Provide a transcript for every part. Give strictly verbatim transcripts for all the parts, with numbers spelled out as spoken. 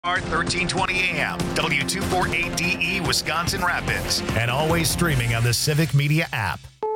thirteen twenty A M, W two forty-eight D E, Wisconsin Rapids, and always streaming on the Civic Media app.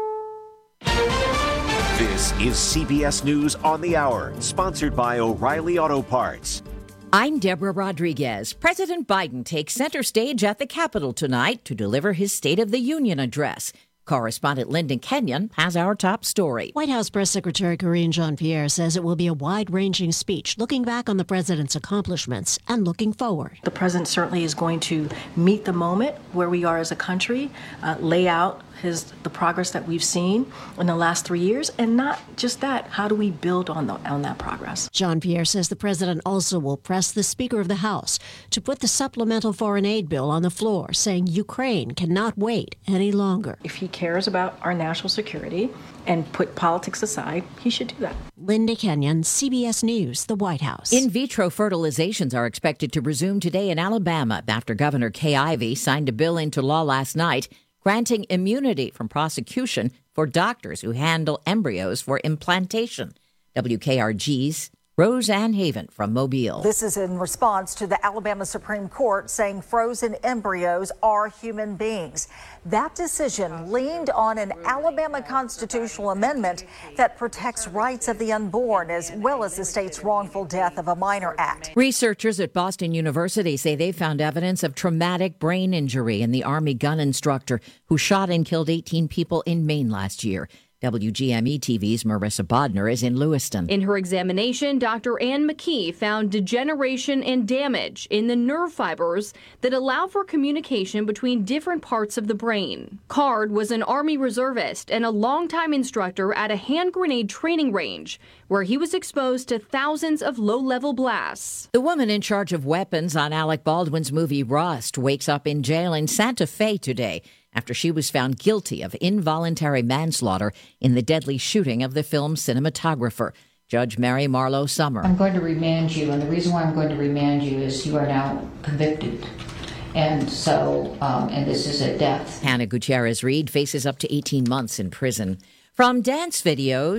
This is C B S News on the Hour, sponsored by O'Reilly Auto Parts. I'm Deborah Rodriguez. President Biden takes center stage at the Capitol tonight to deliver his State of the Union address. Correspondent Lyndon Kenyon has our top story. White House Press Secretary Karine Jean-Pierre says it will be a wide-ranging speech looking back on the president's accomplishments and looking forward. The president certainly is going to meet the moment where we are as a country, uh, lay out his the progress that we've seen in the last three years, and not just that, how do we build on, the, on that progress? Jean-Pierre says the president also will press the Speaker of the House to put the supplemental foreign aid bill on the floor, saying Ukraine cannot wait any longer. If he cares about our national security and put politics aside, he should do that. Linda Kenyon, C B S News, the White House. In vitro fertilizations are expected to resume today in Alabama after Governor Kay Ivey signed a bill into law last night granting immunity from prosecution for doctors who handle embryos for implantation. W K R G's Roseanne Haven from Mobile. This is in response to the Alabama Supreme Court saying frozen embryos are human beings. That decision leaned on an Alabama constitutional amendment that protects rights of the unborn as well as the state's Wrongful Death of a Minor Act. Researchers at Boston University say they found evidence of traumatic brain injury in the Army gun instructor who shot and killed eighteen people in Maine last year. W G M E T V's Marissa Bodner is in Lewiston. In her examination, Doctor Ann McKee found degeneration and damage in the nerve fibers that allow for communication between different parts of the brain. Card was an Army reservist and a longtime instructor at a hand grenade training range where he was exposed to thousands of low-level blasts. The woman in charge of weapons on Alec Baldwin's movie Rust wakes up in jail in Santa Fe today after she was found guilty of involuntary manslaughter in the deadly shooting of the film's cinematographer. Judge Mary Marlowe Summer. I'm going to remand you, and the reason why I'm going to remand you is you are now convicted. And so, um, and this is a death. Hannah Gutierrez-Reed faces up to eighteen months in prison. From dance videos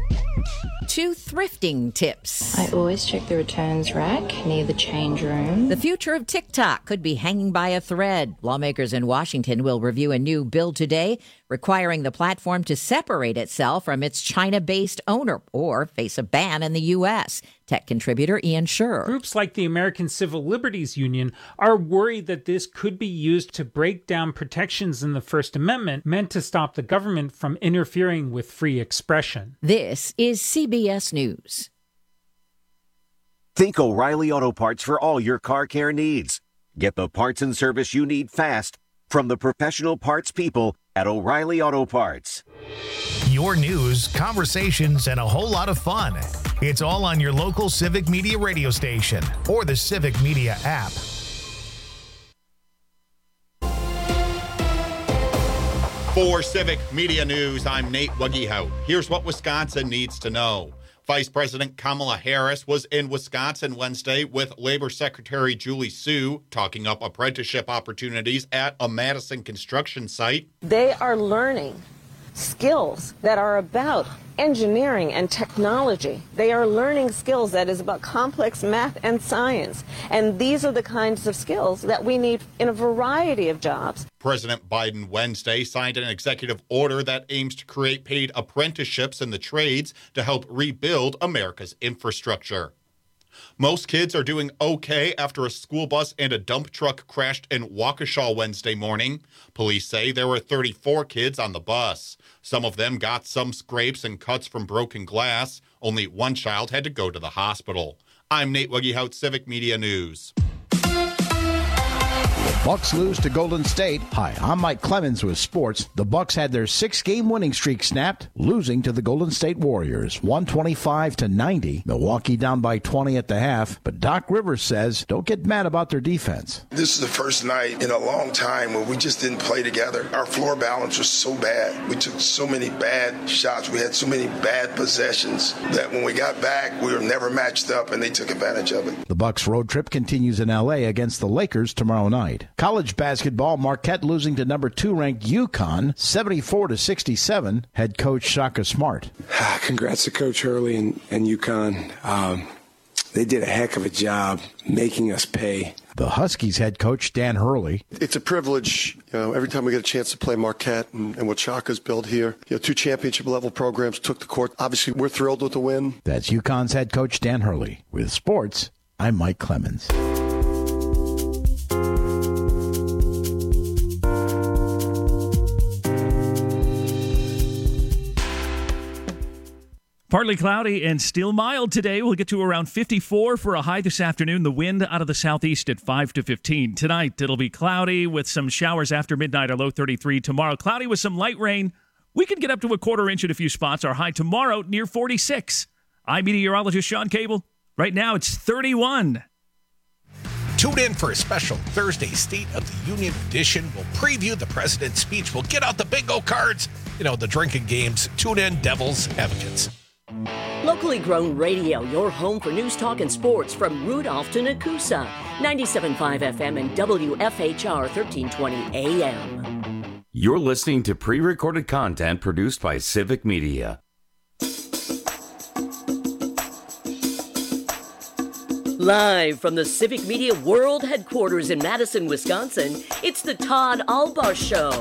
to thrifting tips. I always check the returns rack near the change room. The future of TikTok could be hanging by a thread. Lawmakers in Washington will review a new bill today requiring the platform to separate itself from its China-based owner or face a ban in the U S. Tech contributor Ian Scherr. Groups like the American Civil Liberties Union are worried that this could be used to break down protections in the First Amendment meant to stop the government from interfering with free expression. This is C B S News. Think O'Reilly Auto Parts for all your car care needs. Get the parts and service you need fast from the professional parts people at O'Reilly Auto Parts. Your news, conversations, and a whole lot of fun. It's all on your local Civic Media radio station or the Civic Media app. For Civic Media News, I'm Nate Wuggehout. Here's what Wisconsin needs to know. Vice President Kamala Harris was in Wisconsin Wednesday with Labor Secretary Julie Su talking up apprenticeship opportunities at a Madison construction site. They are learning skills that are about engineering and technology. They are learning skills that is about complex math and science. And these are the kinds of skills that we need in a variety of jobs. President Biden Wednesday signed an executive order that aims to create paid apprenticeships in the trades to help rebuild America's infrastructure. Most kids are doing okay after a school bus and a dump truck crashed in Waukesha Wednesday morning. Police say there were thirty-four kids on the bus. Some of them got some scrapes and cuts from broken glass. Only one child had to go to the hospital. I'm Nate Wuggehout, Civic Media News. Bucks lose to Golden State. Hi, I'm Mike Clemens with sports. The Bucks had their six-game winning streak snapped, losing to the Golden State Warriors, one twenty-five to ninety. Milwaukee down by twenty at the half, but Doc Rivers says don't get mad about their defense. This is the first night in a long time where we just didn't play together. Our floor balance was so bad. We took so many bad shots. We had so many bad possessions that when we got back, we were never matched up, and they took advantage of it. The Bucks road trip continues in L A against the Lakers tomorrow night. College basketball, Marquette losing to number two ranked UConn, seventy-four to sixty-seven. Head coach Shaka Smart. Congrats to Coach Hurley and, and UConn. Um, They did a heck of a job making us pay. The Huskies head coach Dan Hurley. It's a privilege, you know, every time we get a chance to play Marquette and, and what Shaka's built here. You know, two championship-level programs took the court. Obviously, we're thrilled with the win. That's UConn's head coach Dan Hurley. With sports, I'm Mike Clemens. Partly cloudy and still mild today. We'll get to around fifty-four for a high this afternoon. The wind out of the southeast at five to fifteen. Tonight, it'll be cloudy with some showers after midnight, a low thirty-three. Tomorrow, cloudy with some light rain. We could get up to a quarter inch at a few spots. Our high tomorrow, near forty-six. I'm meteorologist Sean Cable. Right now, it's thirty-one. Tune in for a special Thursday State of the Union edition. We'll preview the president's speech. We'll get out the bingo cards, you know, the drinking games. Tune in, Devil's Advocates. Locally grown radio, your home for news, talk, and sports from Rudolph to Nakusa. ninety-seven point five F M and W F H R thirteen twenty A M. You're listening to pre-recorded content produced by Civic Media. Live from the Civic Media World Headquarters in Madison, Wisconsin, it's the Todd Alba Show.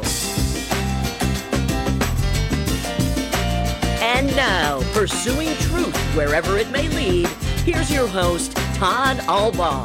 And now, pursuing truth wherever it may lead, here's your host, Todd Alba.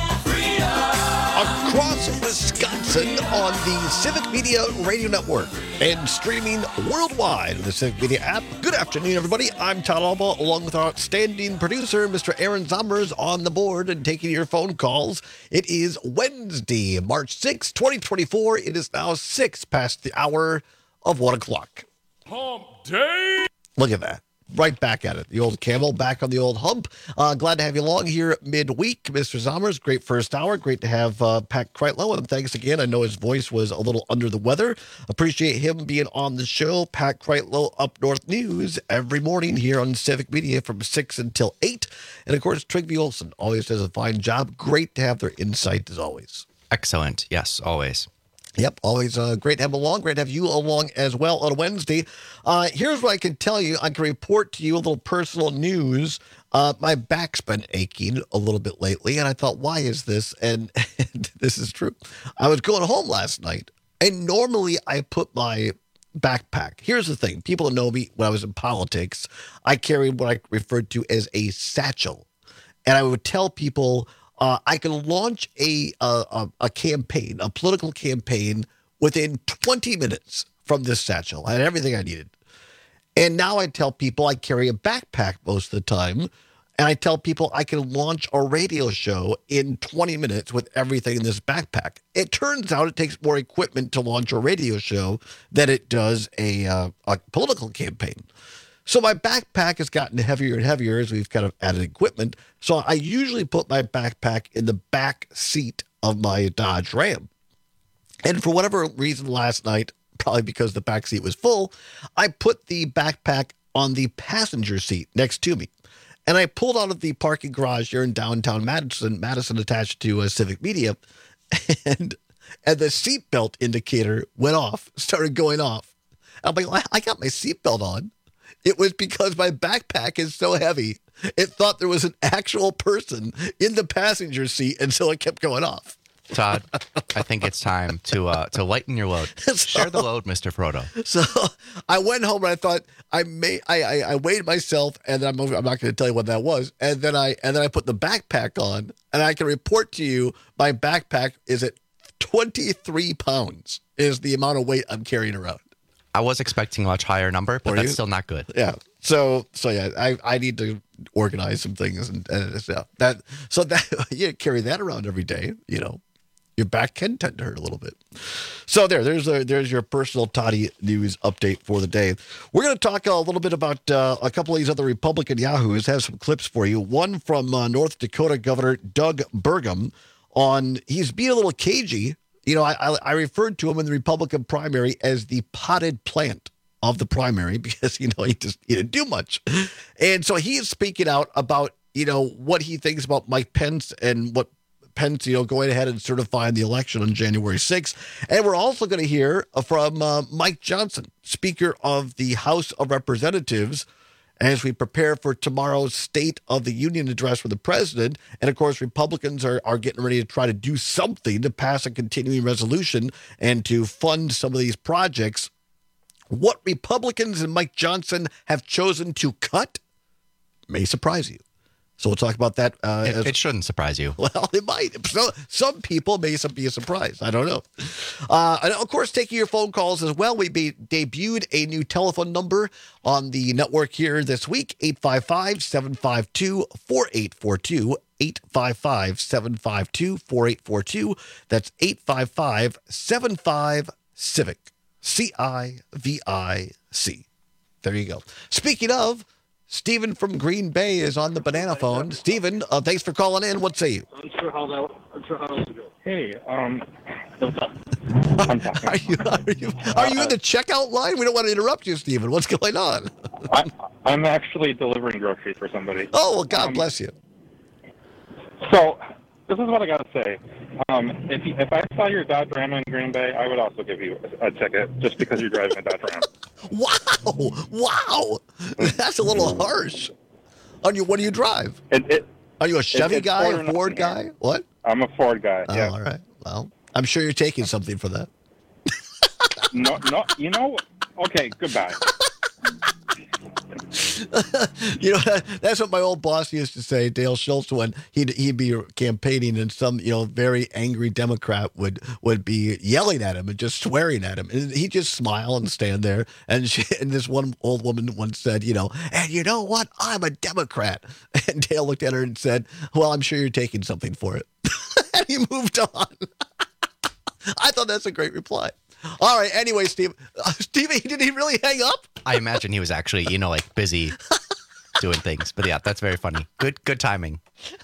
Across Wisconsin on the Civic Media Radio Network and streaming worldwide on the Civic Media app. Good afternoon, everybody. I'm Todd Alba, along with our outstanding producer, Mister Aaron Zommers, on the board and taking your phone calls. It is Wednesday, March sixth, twenty twenty-four. It is now six past the hour of one o'clock. Hump Day! Look at that. Right back at it. The old camel back on the old hump. Uh, glad to have you along here midweek, Mister Zommers. Great first hour. Great to have uh, Pat Kreitlow. And thanks again. I know his voice was a little under the weather. Appreciate him being on the show. Pat Kreitlow, Up North News, every morning here on Civic Media from six until eight. And of course, Trygve Olsen always does a fine job. Great to have their insight as always. Excellent. Yes, always. Yep, always uh, great to have along. Great to have you along as well on a Wednesday. Uh, here's what I can tell you. I can report to you a little personal news. Uh, my back's been aching a little bit lately, and I thought, why is this? And, and this is true. I was going home last night, and normally I put my backpack. Here's the thing. People know me when I was in politics. I carried what I referred to as a satchel, and I would tell people, Uh, I can launch a, a a campaign, a political campaign, within twenty minutes from this satchel. I had everything I needed. And now I tell people I carry a backpack most of the time, and I tell people I can launch a radio show in twenty minutes with everything in this backpack. It turns out it takes more equipment to launch a radio show than it does a, uh, a political campaign. So my backpack has gotten heavier and heavier as we've kind of added equipment. So I usually put my backpack in the back seat of my Dodge Ram. And for whatever reason last night, probably because the back seat was full, I put the backpack on the passenger seat next to me. And I pulled out of the parking garage here in downtown Madison, Madison attached to uh, Civic Media, and and the seatbelt indicator went off, started going off. I'm like, well, I got my seatbelt on. It was because my backpack is so heavy, it thought there was an actual person in the passenger seat, and so it kept going off. Todd, I think it's time to uh, to lighten your load. So, share the load, Mister Frodo. So I went home and I thought I may I I, I weighed myself, and I'm I'm not going to tell you what that was, and then I and then I put the backpack on, and I can report to you my backpack is at twenty-three pounds is the amount of weight I'm carrying around. I was expecting a much higher number, but Were that's you? still not good. Yeah. So, so yeah, I, I need to organize some things and, and yeah, that, so that you carry that around every day, you know, your back can tend to hurt a little bit. So there, there's a, there's your personal Toddy news update for the day. We're going to talk a little bit about uh, a couple of these other Republican yahoos. Have some clips for you. One from uh, North Dakota Governor Doug Burgum on, he's being a little cagey. You know, I, I I referred to him in the Republican primary as the potted plant of the primary because, you know, he just he didn't do much. And so he is speaking out about, you know, what he thinks about Mike Pence and what Pence, you know, going ahead and certifying the election on January sixth. And we're also going to hear from uh, Mike Johnson, Speaker of the House of Representatives. as we prepare for tomorrow's State of the Union address from the president. And, of course, Republicans are, are getting ready to try to do something to pass a continuing resolution and to fund some of these projects. What Republicans and Mike Johnson have chosen to cut may surprise you. So we'll talk about that. Uh, it, as, it shouldn't surprise you. Well, it might. So, some people may be a surprise. I don't know. Uh, and, of course, taking your phone calls as well. We be, debuted a new telephone number on the network here this week, eight five five, seven five two, four eight four two, eight five five, seven five two, four eight four two. That's eight five five, seven five, CIVIC, C I V I C. There you go. Speaking of, Stephen from Green Bay is on the banana phone. Stephen, uh, thanks for calling in. What say you? I'm sure how that. I'm sure how that will go. Hey, um, what's up? I'm talking. Are you are you are you in the checkout line? We don't want to interrupt you, Stephen. What's going on? I, I'm actually delivering groceries for somebody. Oh well, God um, bless you. So, this is what I gotta say. Um, if you, if I saw your Dodge Ram in Green Bay, I would also give you a, a ticket just because you're driving a Dodge Ram. Wow! Wow! That's a little harsh. On you, what do you drive? It, it, Are you a Chevy it, guy, Ford a Ford guy? Here. What? I'm a Ford guy. Oh, yeah. All right. Well, I'm sure you're taking something for that. no, no. You know. Okay. Goodbye. You know, that's what my old boss used to say, Dale Schultz, when he'd, he'd be campaigning and some, you know, very angry Democrat would, would be yelling at him and just swearing at him. And he'd just smile and stand there. And, she, and this one old woman once said, you know, and you know what? I'm a Democrat. And Dale looked at her and said, well, I'm sure you're taking something for it. And he moved on. I thought that's a great reply. All right. Anyway, Steve, uh, Steve, did he really hang up? I imagine he was actually, you know, like busy doing things. But yeah, that's very funny. Good, good timing.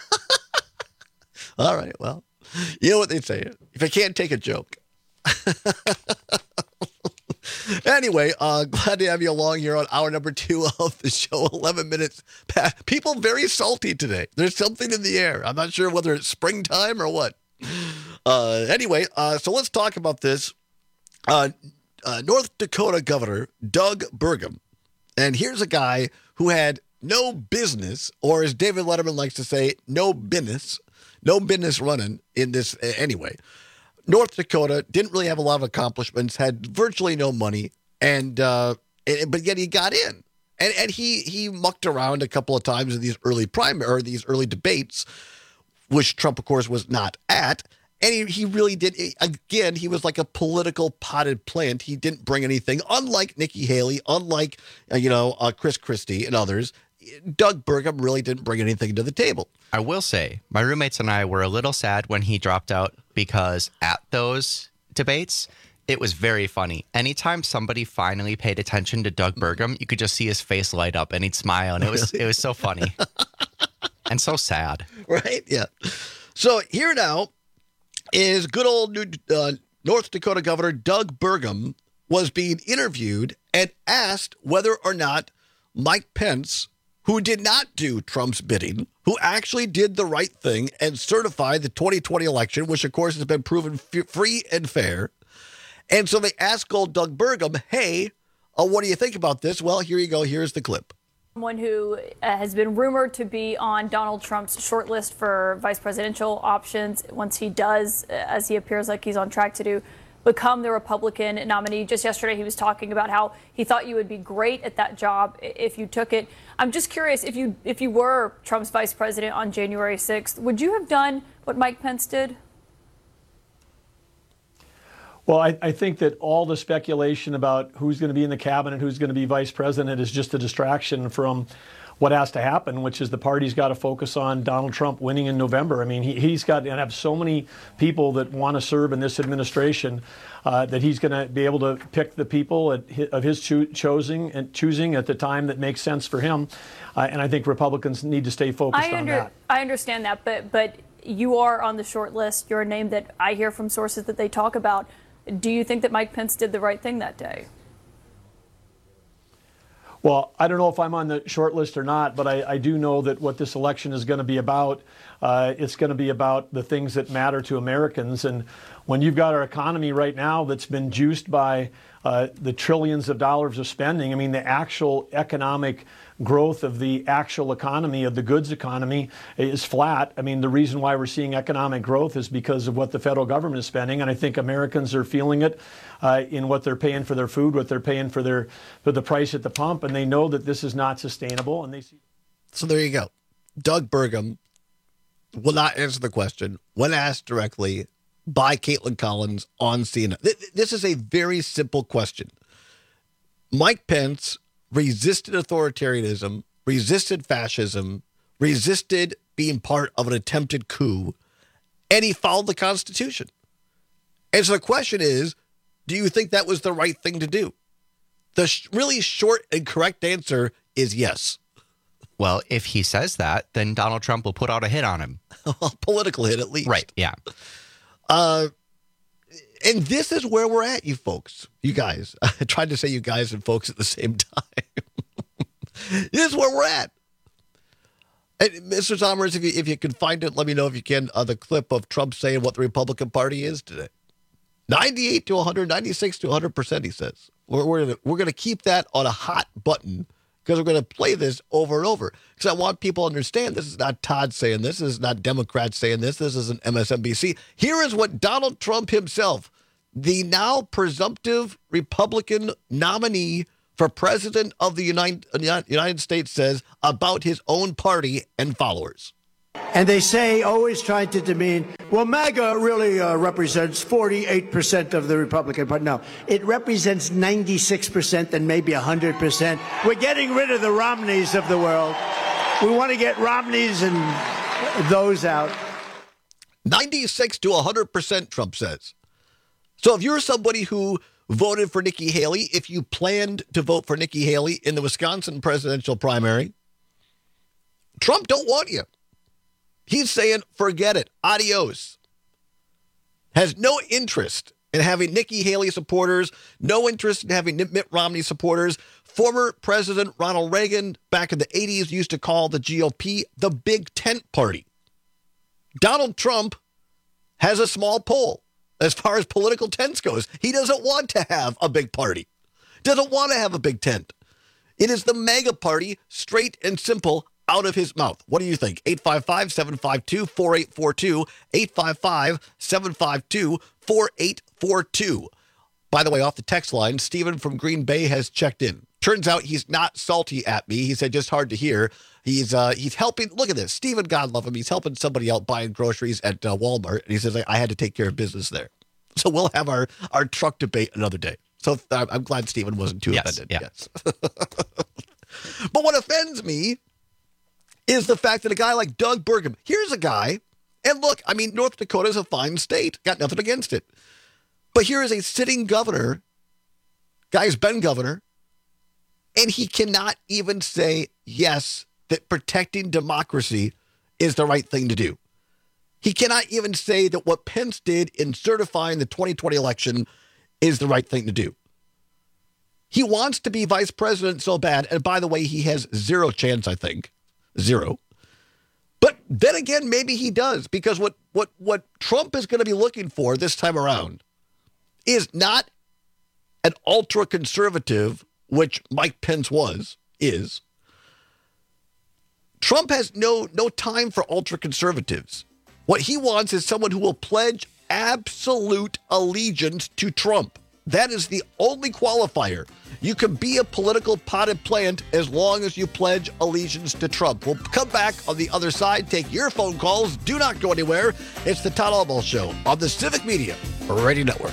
All right. Well, you know what they say. If I can't take a joke. Anyway, uh, glad to have you along here on hour number two of the show. eleven minutes past. People very salty today. There's something in the air. I'm not sure whether it's springtime or what. Uh, anyway, uh, so let's talk about this. Uh, uh, North Dakota Governor Doug Burgum. And here's a guy who had no business, or as David Letterman likes to say, no business, no business running in this uh, anyway. North Dakota didn't really have a lot of accomplishments, had virtually no money, and uh, and, but yet he got in. And and he he mucked around a couple of times in these early primary or these early debates, which Trump, of course, was not at. And he, he really did, again, he was like a political potted plant. He didn't bring anything, unlike Nikki Haley, unlike, uh, you know, uh, Chris Christie and others. Doug Burgum really didn't bring anything to the table. I will say, my roommates and I were a little sad when he dropped out because at those debates, it was very funny. Anytime somebody finally paid attention to Doug Burgum, you could just see his face light up and he'd smile. And it was, it was so funny and so sad. Right? Yeah. So here now is good old New, uh, North Dakota Governor Doug Burgum was being interviewed and asked whether or not Mike Pence, who did not do Trump's bidding, who actually did the right thing and certified the twenty twenty election, which, of course, has been proven f- free and fair. And so they asked old Doug Burgum, hey, uh, what do you think about this? Well, here you go. Here's the clip. Someone who uh, has been rumored to be on Donald Trump's shortlist for vice presidential options once he does, uh, as he appears like he's on track to do, become the Republican nominee. Just yesterday, he was talking about how he thought you would be great at that job if you took it. I'm just curious, if you if you were Trump's vice president on January sixth, would you have done what Mike Pence did? Well, I, I think that all the speculation about who's going to be in the cabinet, who's going to be vice president, is just a distraction from what has to happen, which is the party's got to focus on Donald Trump winning in November. I mean, he, he's got to have so many people that want to serve in this administration uh, that he's going to be able to pick the people at his, of his cho- choosing and choosing at the time that makes sense for him. Uh, and I think Republicans need to stay focused I on under, that. I understand that, but but you are on the short list. You're a name that I hear from sources that they talk about. Do you think that Mike Pence did the right thing that day? Well, I don't know if I'm on the short list or not, but I, I do know that what this election is going to be about Uh, it's going to be about the things that matter to Americans. And when you've got our economy right now that's been juiced by uh, the trillions of dollars of spending, I mean, the actual economic growth of the actual economy, of the goods economy, is flat. I mean, the reason why we're seeing economic growth is because of what the federal government is spending, and I think Americans are feeling it uh, in what they're paying for their food, what they're paying for their for the price at the pump, and they know that this is not sustainable. And they see. So there you go. Doug Burgum will not answer the question when asked directly by Caitlin Collins on C N N. This is a very simple question. Mike Pence resisted authoritarianism, resisted fascism, resisted being part of an attempted coup, and he followed the Constitution. And so the question is, do you think that was the right thing to do? The sh- really short and correct answer is yes. Well, if he says that, then Donald Trump will put out a hit on him. A political hit, at least. Right, yeah. Uh, and this is where we're at, you folks. You guys. I tried to say you guys and folks at the same time. This is where we're at. And Mister Sommers, if you, if you can find it, let me know if you can, uh, the clip of Trump saying what the Republican Party is today. ninety-eight to one hundred, ninety-six to one hundred percent, he says. We're, we're going we're gonna keep that on a hot button because we're going to play this over and over. Because I want people to understand this is not Todd saying this. This is not Democrats saying this. This isn't M S N B C. Here is what Donald Trump himself, the now presumptive Republican nominee for president of the United, United States, says about his own party and followers. And they say, always trying to demean, well, MAGA really uh, represents forty-eight percent of the Republican Party. No, it represents ninety-six percent and maybe one hundred percent. We're getting rid of the Romneys of the world. We want to get Romneys and those out. ninety-six to one hundred percent, Trump says. So if you're somebody who voted for Nikki Haley, if you planned to vote for Nikki Haley in the Wisconsin presidential primary, Trump don't want you. He's saying, forget it. Adios. Has no interest in having Nikki Haley supporters, no interest in having Mitt Romney supporters. Former President Ronald Reagan back in the eighties used to call the G O P the Big Tent Party. Donald Trump has a small poll as far as political tents goes. He doesn't want to have a big party. Doesn't want to have a big tent. It is the MAGA party, straight and simple, out of his mouth. What do you think? eight five five, seven five two, four eight four two, eight five five, seven five two, four eight four two. By the way, off the text line, Stephen from Green Bay has checked in. Turns out he's not salty at me. He said just hard to hear. He's uh, he's helping. Look at this. Stephen, God love him. He's helping somebody out buying groceries at uh, Walmart. And he says, I had to take care of business there. So we'll have our, our truck debate another day. So uh, I'm glad Stephen wasn't too yes, offended. Yeah. Yes. But what offends me is the fact that a guy like Doug Burgum, here's a guy, and look, I mean, North Dakota is a fine state. Got nothing against it. But here is a sitting governor, guy's been governor, and he cannot even say, yes, that protecting democracy is the right thing to do. He cannot even say that what Pence did in certifying the twenty twenty election is the right thing to do. He wants to be vice president so bad, and by the way, he has zero chance, I think. Zero. But then again, maybe he does, because what, what, what Trump is going to be looking for this time around is not an ultra-conservative, which Mike Pence was, is. Trump has no, no time for ultra-conservatives. What he wants is someone who will pledge absolute allegiance to Trump. That is the only qualifier. You can be a political potted plant as long as you pledge allegiance to Trump. We'll come back on the other side, take your phone calls. Do not go anywhere. It's the Todd Albaugh Show on the Civic Media Radio Network.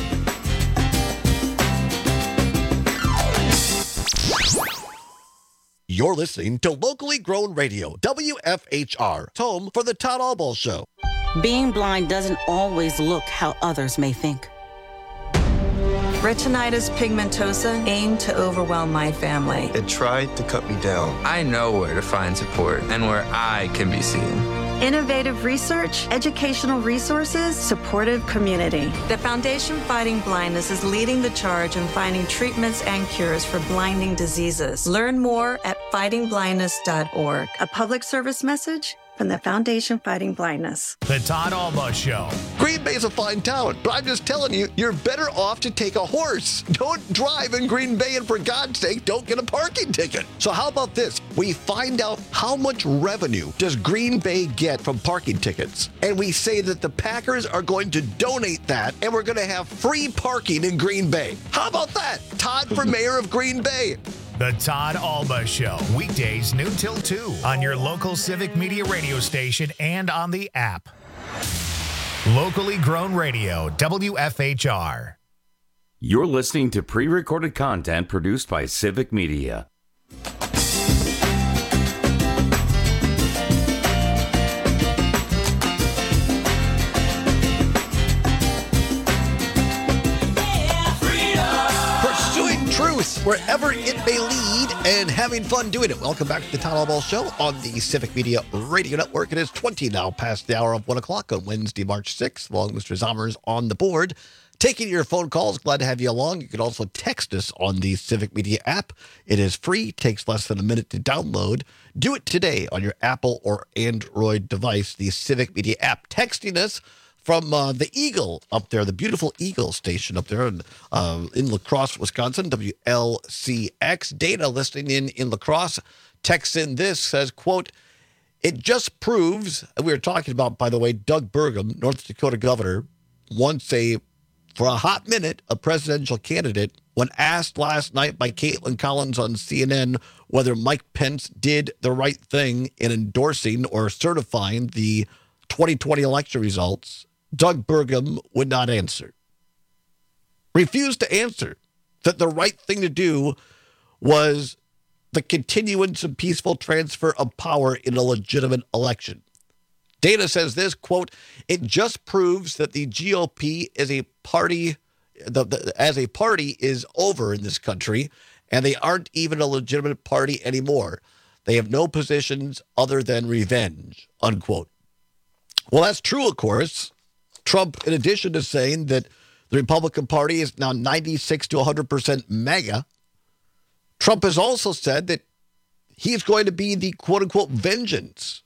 You're listening to locally grown radio, W F H R, home for the Todd Albaugh Show. Being blind doesn't always look how others may think. Retinitis pigmentosa aimed to overwhelm my family. It tried to cut me down. I know where to find support and where I can be seen. Innovative research, educational resources, supportive community. The Foundation Fighting Blindness is leading the charge in finding treatments and cures for blinding diseases. Learn more at fighting blindness dot org. A public service message from the Foundation Fighting Blindness. The Todd Alba Show. Green Bay's a fine town, but I'm just telling you, you're better off to take a horse. Don't drive in Green Bay, and for God's sake, don't get a parking ticket. So how about this? We find out how much revenue does Green Bay get from parking tickets, and we say that the Packers are going to donate that, and we're going to have free parking in Green Bay. How about that? Todd for mayor of Green Bay. The Todd Alba Show. Weekdays noon till two on your local Civic Media radio station and on the app. Locally grown radio, W F H R. You're listening to pre-recorded content produced by Civic Media. Truth, wherever it may lead, and having fun doing it. Welcome back to the Todd Alba Show on the Civic Media Radio Network. It is twenty now past the hour of one o'clock on Wednesday, March sixth. Along Mister Zommers on the board, taking your phone calls. Glad to have you along. You can also text us on the Civic Media app. It is free, takes less than a minute to download. Do it today on your Apple or Android device, the Civic Media app. Texting us from uh, the Eagle up there, the beautiful Eagle station up there in, uh, in La Crosse, Wisconsin, W L C X. Dana, listening in in La Crosse, texts in this, says, quote, it just proves, and we were talking about, by the way, Doug Burgum, North Dakota governor, once a, for a hot minute, a presidential candidate, when asked last night by Caitlin Collins on C N N whether Mike Pence did the right thing in endorsing or certifying the twenty twenty election results, Doug Burgum would not answer. Refused to answer that the right thing to do was the continuance of peaceful transfer of power in a legitimate election. Dana says this, quote, it just proves that the G O P is a party, the, the, as a party is over in this country, and they aren't even a legitimate party anymore. They have no positions other than revenge, unquote. Well, that's true, of course. Trump, in addition to saying that the Republican Party is now ninety-six to one hundred percent MAGA, Trump has also said that he's going to be the quote-unquote vengeance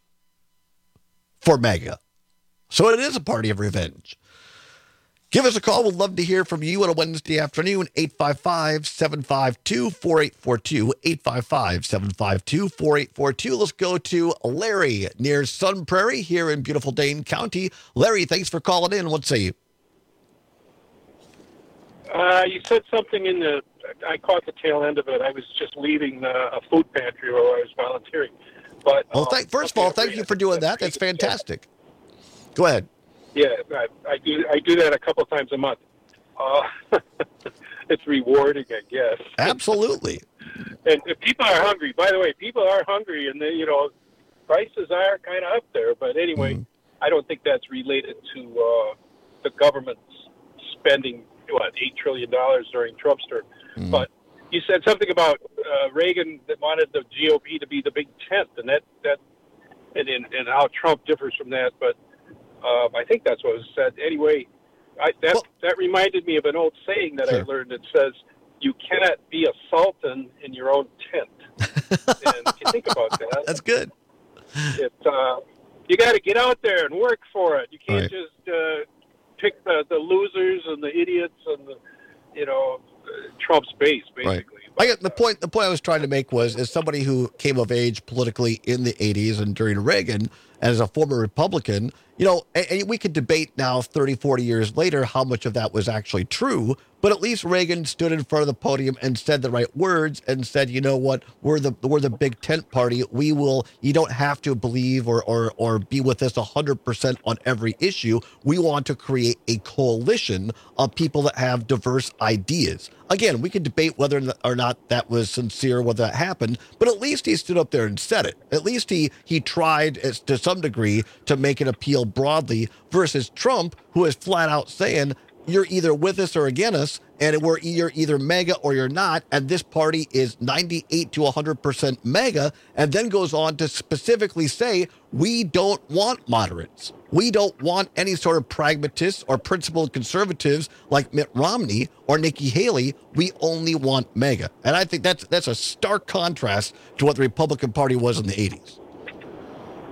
for MAGA. So it is a party of revenge. Give us a call. We'd love to hear from you on a Wednesday afternoon, eight five five, seven five two, four eight four two, eight five five, seven five two, four eight four two. Let's go to Larry near Sun Prairie here in beautiful Dane County. Larry, thanks for calling in. What say you? Uh, you said something in the, I caught the tail end of it. I was just leaving uh, a food pantry where I was volunteering. But well, thank, first of all, thank you for doing that. That's fantastic. Go ahead. Yeah, I, I do. I do that a couple times a month. Uh, it's rewarding, I guess. Absolutely. And if people are hungry, by the way, people are hungry, and they, you know, prices are kind of up there. But anyway, mm. I don't think that's related to uh, the government's spending what eight trillion dollars during Trump's term. Mm. But you said something about uh, Reagan that wanted the G O P to be the big tent, and that that and and, and how Trump differs from that, but. Um, I think that's what was said. Anyway, I, that well, that reminded me of an old saying that sure. I learned. It says, "You cannot be a sultan in your own tent." And if you think about that, that's good. It, uh, you got to get out there and work for it. You can't right. just uh, pick the, the losers and the idiots and the, you know, Trump's base, basically. Right. I get the point. The point I was trying to make was, as somebody who came of age politically in the eighties and during Reagan, and as a former Republican, you know, and, and we could debate now, thirty, forty years later, how much of that was actually true. But at least Reagan stood in front of the podium and said the right words and said, you know what, we're the we're the big tent party. We will. You don't have to believe or or or be with us one hundred percent on every issue. We want to create a coalition of people that have diverse ideas. Again, we could debate whether or not that was sincere, whether that happened, but at least he stood up there and said it. At least he he tried to some degree to make an appeal broadly versus Trump, who is flat out saying, you're either with us or against us, and we're you're either MAGA or you're not, and this party is ninety-eight to one hundred percent MAGA, and then goes on to specifically say, we don't want moderates. We don't want any sort of pragmatists or principled conservatives like Mitt Romney or Nikki Haley. We only want MAGA. And I think that's that's a stark contrast to what the Republican Party was in the eighties.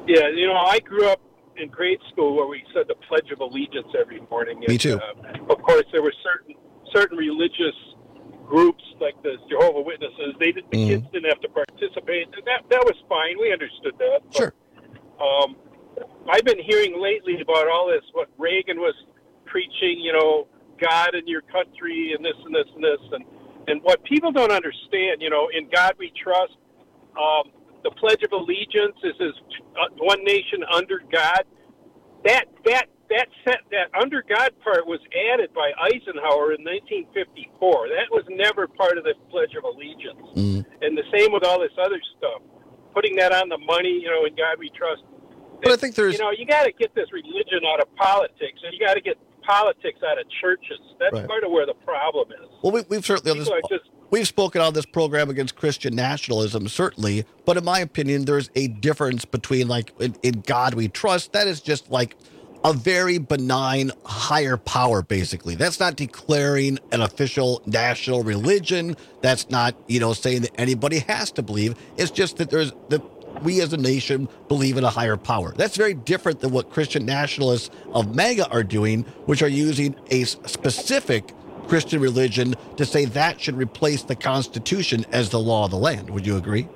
Yeah, you know, I grew up in grade school where we said the Pledge of Allegiance every morning. Me too. And, uh, of course, there were certain certain religious groups like the Jehovah's Witnesses. They did, the Mm. kids didn't have to participate, and that that was fine. We understood that. But, Sure. Um, I've been hearing lately about all this, what Reagan was preaching, you know, God and your country and this and this and this. And, and what people don't understand, you know, in God we trust, um, the Pledge of Allegiance is, is uh, one nation under God. That, that, that, set, that under God part was added by Eisenhower in nineteen fifty-four. That was never part of the Pledge of Allegiance. Mm. And the same with all this other stuff. Putting that on the money, you know, in God we trust. But I think there's, you know, you got to get this religion out of politics, and you got to get politics out of churches. That's Right. part of where the problem is. well, we, we've certainly on this, People are just we've spoken on this program against Christian nationalism, certainly. But in my opinion, there's a difference between like in, in God we trust. That is just like a very benign higher power, basically. That's not declaring an official national religion. That's not, you know, saying that anybody has to believe. It's just that there's that we as a nation believe in a higher power. That's very different than what Christian nationalists of MAGA are doing, which are using a s- specific Christian religion to say that should replace the Constitution as the law of the land. Would you agree?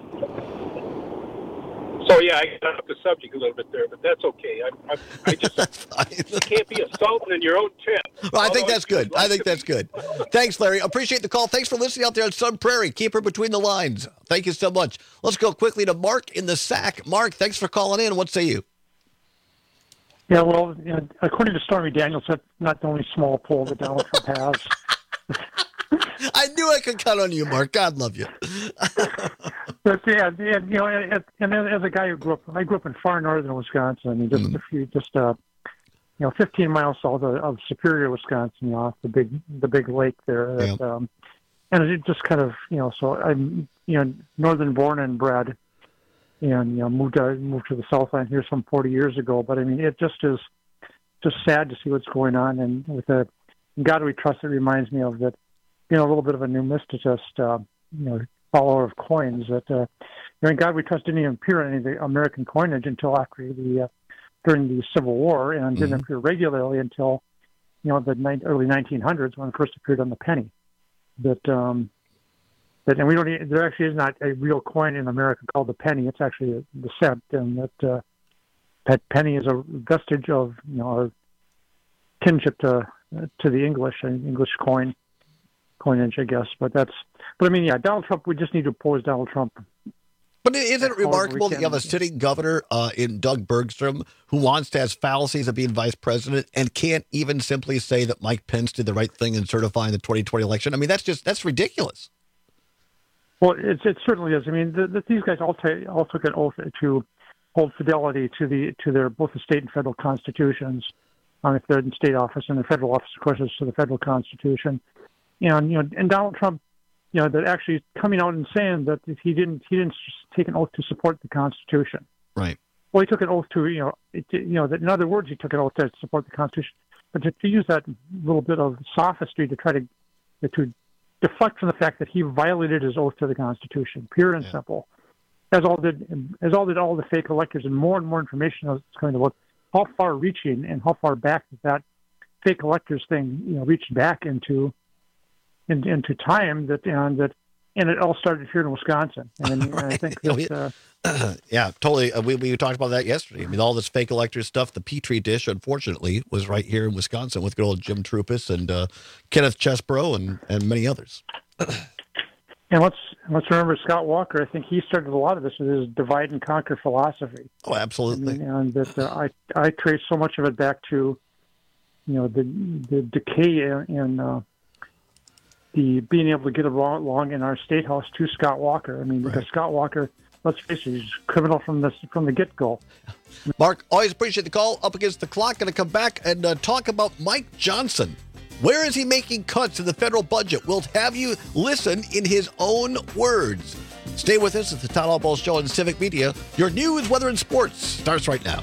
So yeah, I got off the subject a little bit there, but that's okay. I, I, I just you can't be assaulting in your own tent. Well, I think Although that's good. I think that's good. Thanks, Larry. Appreciate the call. Thanks for listening out there on Sun Prairie. Keep her between the lines. Thank you so much. Let's go quickly to Mark in the Sac. Mark, thanks for calling in. What say you? Yeah, well, you know, according to Stormy Daniels, that's not the only small poll that Donald Trump has. I knew I could count on you, Mark. God love you. But yeah, yeah, you know, and, and as a guy who grew up, I grew up in far northern Wisconsin. I mean, just Mm-hmm. a few, just uh, you know, fifteen miles south of, of Superior, Wisconsin, you know, off the big, the big lake there. That, um, and it just kind of, you know, so I'm, you know, northern born and bred, and you know, moved to moved to the Southland here some forty years ago. But I mean, it just is just sad to see what's going on, and with the God we trust, it reminds me of that. You know, a little bit of a numismatist, uh, you know, follower of coins. That uh, you know, God we trust didn't even appear in any of the American coinage until after the uh, during the Civil War, and didn't Mm-hmm. appear regularly until you know the ni- early nineteen hundreds when it first appeared on the penny. That um, that and we don't. Even, there actually is not a real coin in America called the penny. It's actually the cent, and that uh, that penny is a vestige of you know our kinship to to the English and English coin. coinage, I guess, but that's, but I mean, yeah, Donald Trump, we just need to oppose Donald Trump. But isn't it remarkable we that you have a sitting governor uh, in Doug Bergstrom who wants to have fallacies of being vice president and can't even simply say that Mike Pence did the right thing in certifying the twenty twenty election? I mean, that's just, that's ridiculous. Well, it, it certainly is. I mean, the, the, these guys all, ta- all took an oath to hold fidelity to the to their both the state and federal constitutions. Um, if they're in state office, and the federal office, of course, is to the federal constitution. And you know, and Donald Trump, you know, that actually coming out and saying that he didn't he didn't take an oath to support the Constitution. Right. Well, he took an oath to you know it, you know that in other words he took an oath to support the Constitution, but to, to use that little bit of sophistry to try to to deflect from the fact that he violated his oath to the Constitution, pure and yeah. simple. As all did as all did all the fake electors, and more and more information is coming about how far reaching and how far back that fake electors thing you know reached back into. In, into time that and that and it all started here in Wisconsin, and, right. and I think that, uh, yeah, totally. Uh, we we talked about that yesterday. I mean, all this fake elector stuff. The Petri dish, unfortunately, was right here in Wisconsin with good old Jim Trupis and uh, Kenneth Chesbro and and many others. And let's let's remember Scott Walker. I think he started a lot of this with his divide and conquer philosophy. Oh, absolutely. And, and that uh, I I trace so much of it back to you know the the decay in. in uh, the being able to get along in our state house to Scott Walker. I mean, because right. Scott Walker, let's face it, he's a criminal from the from the get go. Mark, always appreciate the call. Up against the clock, going to come back and uh, talk about Mike Johnson. Where is he making cuts in the federal budget? We'll have you listen in his own words. Stay with us at the Town Hall Ball Show on Civic Media. Your news, weather, and sports starts right now.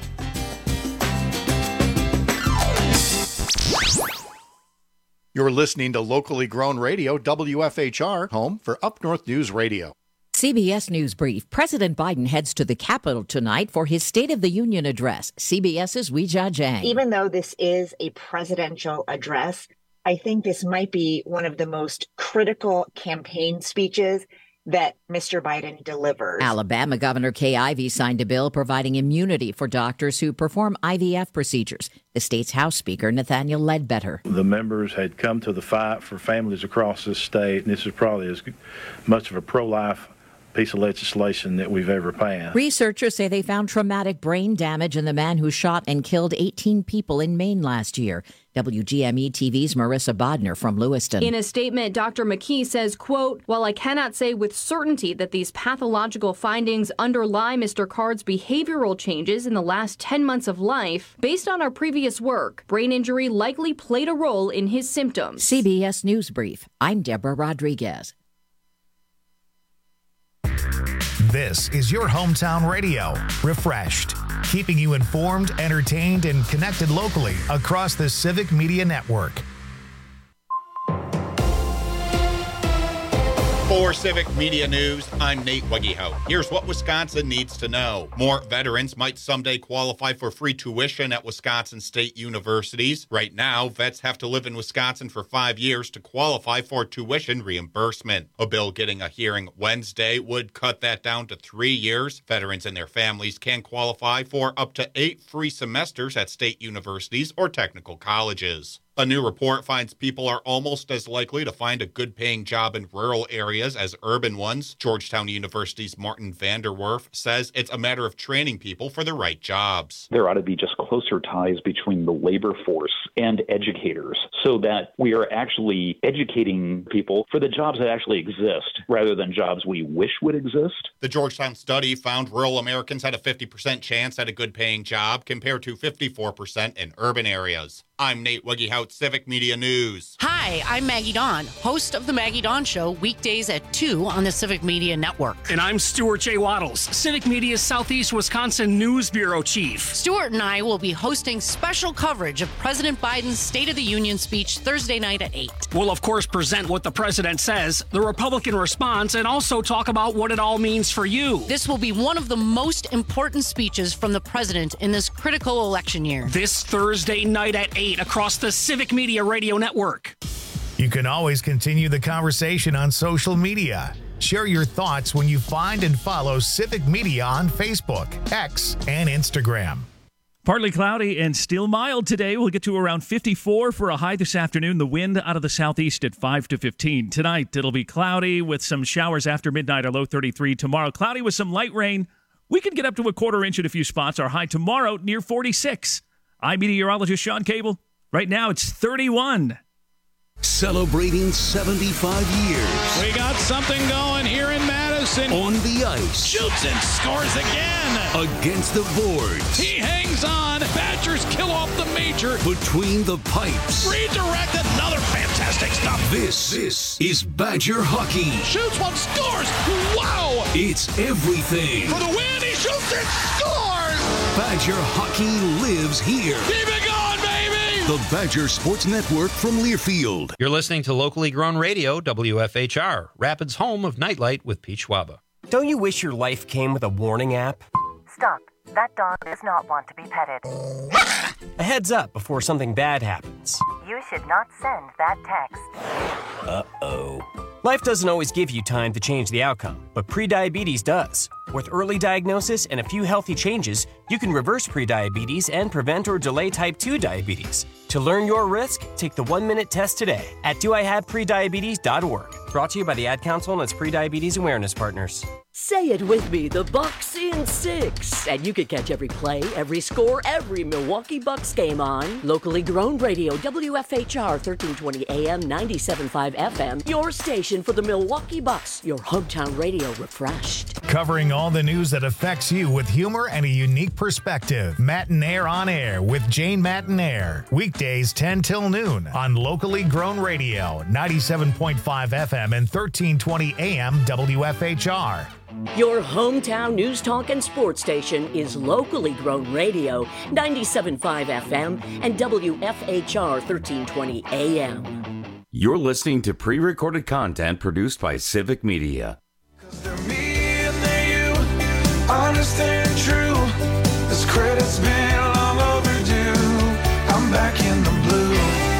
You're listening to locally grown radio, W F H R, home for Up North News Radio. C B S News Brief. President Biden heads to the Capitol tonight for his State of the Union address. CBS's Weijia Jiang. Even though this is a presidential address, I think this might be one of the most critical campaign speeches that Mister Biden delivers. Alabama Governor Kay Ivey signed a bill providing immunity for doctors who perform I V F procedures. The state's House Speaker, Nathaniel Ledbetter. The members had come to the fight for families across this state, and this is probably as much of a pro-life piece of legislation that we've ever passed. Researchers say they found traumatic brain damage in the man who shot and killed eighteen people in Maine last year. W G M E T V's Marissa Bodner from Lewiston. In a statement, Doctor McKee says, quote, while I cannot say with certainty that these pathological findings underlie Mister Card's behavioral changes in the last ten months of life, based on our previous work, brain injury likely played a role in his symptoms. C B S News Brief. I'm Deborah Rodriguez. This is your hometown radio, Refreshed, keeping you informed, entertained, and connected locally across the Civic Media Network. For Civic Media News, I'm Nate Weggehout. Here's what Wisconsin needs to know. More veterans might someday qualify for free tuition at Wisconsin state universities. Right now, vets have to live in Wisconsin for five years to qualify for tuition reimbursement. A bill getting a hearing Wednesday would cut that down to three years. Veterans and their families can qualify for up to eight free semesters at state universities or technical colleges. A new report finds people are almost as likely to find a good-paying job in rural areas as urban ones. Georgetown University's Martin Vanderwerf says it's a matter of training people for the right jobs. There ought to be just closer ties between the labor force and educators so that we are actually educating people for the jobs that actually exist rather than jobs we wish would exist. The Georgetown study found rural Americans had a fifty percent chance at a good-paying job compared to fifty-four percent in urban areas. I'm Nate Weggehout, Civic Media News. Hi, I'm Maggie Dawn, host of The Maggie Dawn Show, weekdays at two on the Civic Media Network. And I'm Stuart J. Waddles, Civic Media's Southeast Wisconsin News Bureau Chief. Stuart and I will be hosting special coverage of President Biden's State of the Union speech Thursday night at eight. We'll, of course, present what the president says, the Republican response, and also talk about what it all means for you. This will be one of the most important speeches from the president in this critical election year. This Thursday night at eight. Across the Civic Media Radio Network. You can always continue the conversation on social media. Share your thoughts when you find and follow Civic Media on Facebook, X, and Instagram. Partly cloudy and still mild today. We'll get to around fifty-four for a high this afternoon. The wind out of the southeast at five to fifteen. Tonight, it'll be cloudy with some showers after midnight, a low thirty-three. Tomorrow, cloudy with some light rain. We can get up to a quarter inch at a few spots. Our high tomorrow near forty-six. I'm meteorologist Sean Cable. Right now, it's thirty-one. Celebrating seventy-five years. We got something going here in Madison. On the ice. Shoots and scores again. Against the boards. He hangs on. Badgers kill off the major. Between the pipes. Redirect, another fantastic stop. This, this is Badger hockey. Shoots one, scores. Wow. It's everything. For the win, he shoots and scores. Badger hockey lives here. Keep it going, baby. The Badger Sports Network from Learfield. You're listening to locally grown radio, W F H R, Rapids' home of Nightlight with Pete Schwaba. Don't you wish your life came with a warning app? Stop. That dog does not want to be petted. A heads up before something bad happens. You should not send that text. Uh-oh. Life doesn't always give you time to change the outcome, but prediabetes does. With early diagnosis and a few healthy changes, you can reverse prediabetes and prevent or delay type two diabetes. To learn your risk, take the one-minute test today at do I have prediabetes dot org. Brought to you by the Ad Council and its prediabetes awareness partners. Say it with me, the Bucks in six. And you can catch every play, every score, every Milwaukee Bucks game on locally grown radio, W F H R thirteen twenty A M, ninety-seven point five F M, your station for the Milwaukee Bucks, your hometown radio refreshed. Covering all the news that affects you with humor and a unique perspective. Matinaire on Air with Jane Matinaire. Weekdays ten till noon on locally grown radio, ninety-seven point five F M and thirteen twenty A M W F H R. Your hometown news talk and sports station is locally grown radio, ninety-seven point five F M and W F H R thirteen twenty A M. You're listening to pre-recorded content produced by Civic Media. Honest and true, this credit's been long overdue. I'm back in the blue.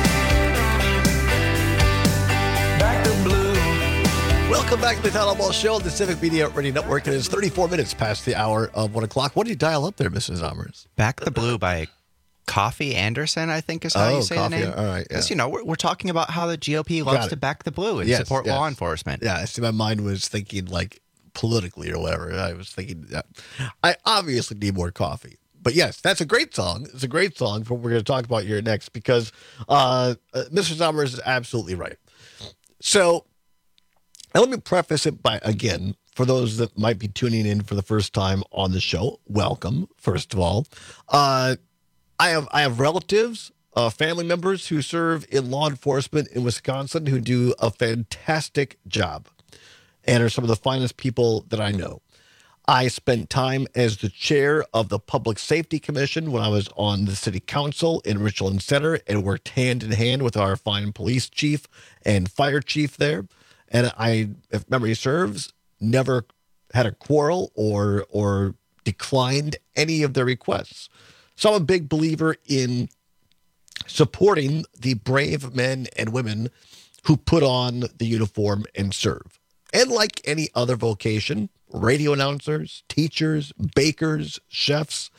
Back to blue. Welcome back to the Town Hall Ball Show on the Civic Media Radio Network. It is thirty-four minutes past the hour of one o'clock. What did you dial up there, Missus Amers? Back the Blue by Coffee Anderson, I think is how Oh, you say Coffee, the name. all right, Because, yeah. you know, we're, we're talking about how the G O P loves Got to it. back the blue and Yes, support yes. law enforcement. Yeah, I see. My mind was thinking like politically or whatever. I was thinking, yeah. I obviously need more coffee. But yes, that's a great song. It's a great song for what we're going to talk about here next because uh, uh, Mister Summers is absolutely right. So, and let me preface it by, again, for those that might be tuning in for the first time on the show, welcome, first of all. Uh, I have I have relatives, uh, family members who serve in law enforcement in Wisconsin who do a fantastic job and are some of the finest people that I know. I spent time as the chair of the Public Safety Commission when I was on the city council in Richland Center and worked hand in hand with our fine police chief and fire chief there. And I, if memory serves, never had a quarrel or or declined any of their requests. So I'm a big believer in supporting the brave men and women who put on the uniform and serve. And like any other vocation, radio announcers, teachers, bakers, chefs,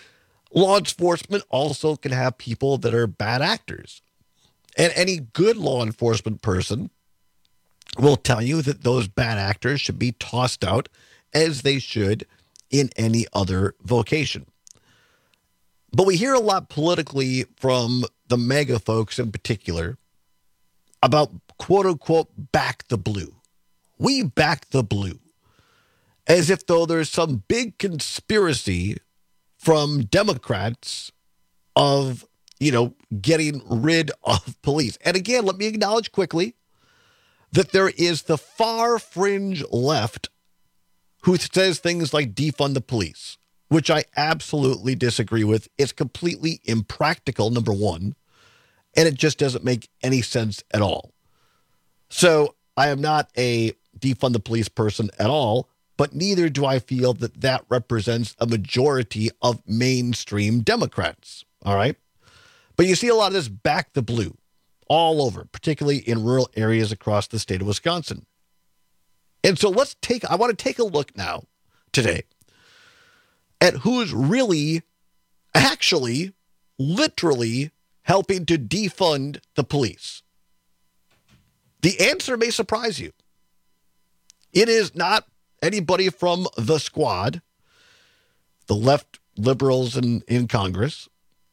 law enforcement also can have people that are bad actors. And any good law enforcement person will tell you that those bad actors should be tossed out as they should in any other vocation. But we hear a lot politically from the MAGA folks in particular about quote unquote back the blue. We back the blue. As if though there's some big conspiracy from Democrats of, you know, getting rid of police. And again, let me acknowledge quickly that there is the far fringe left who says things like defund the police, which I absolutely disagree with. It's completely impractical, number one, and it just doesn't make any sense at all. So I am not a defund the police person at all, but neither do I feel that that represents a majority of mainstream Democrats, all right? But you see a lot of this back the blue all over, particularly in rural areas across the state of Wisconsin. And so let's take, I want to take a look now today at who's really, actually, literally helping to defund the police. The answer may surprise you. It is not anybody from the squad, the left liberals in, in Congress,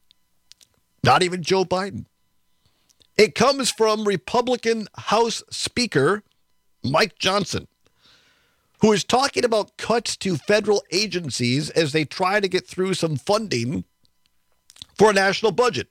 not even Joe Biden. It comes from Republican House Speaker Mike Johnson, who is talking about cuts to federal agencies as they try to get through some funding for a national budget.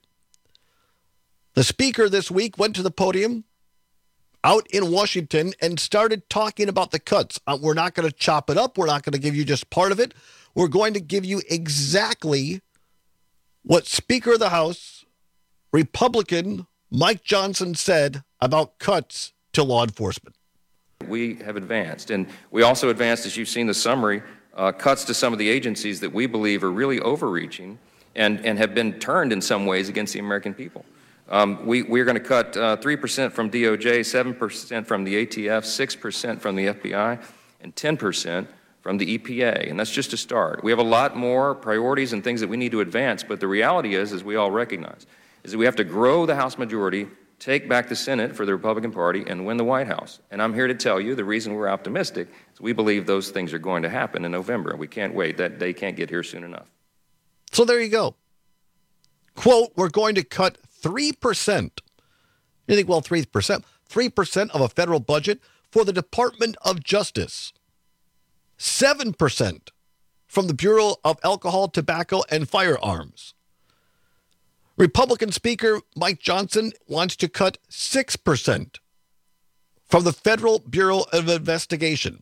The speaker this week went to the podium out in Washington and started talking about the cuts. Uh, we're not going to chop it up. We're not going to give you just part of it. We're going to give you exactly what Speaker of the House, Republican Mike Johnson, said about cuts to law enforcement. We have advanced, and we also advanced, as you've seen the summary, uh, cuts to some of the agencies that we believe are really overreaching and, and have been turned in some ways against the American people. Um, we, we're going to cut uh, three percent from D O J, seven percent from the A T F, six percent from the F B I, and ten percent from the E P A, and that's just a start. We have a lot more priorities and things that we need to advance, but the reality is, as we all recognize, is that we have to grow the House majority, take back the Senate for the Republican Party, and win the White House. And I'm here to tell you the reason we're optimistic is we believe those things are going to happen in November. We can't wait. That day can't get here soon enough. So there you go. Quote, we're going to cut three percent. You think, well, three percent. three percent of a federal budget for the Department of Justice. seven percent from the Bureau of Alcohol, Tobacco, and Firearms. Republican Speaker Mike Johnson wants to cut six percent from the Federal Bureau of Investigation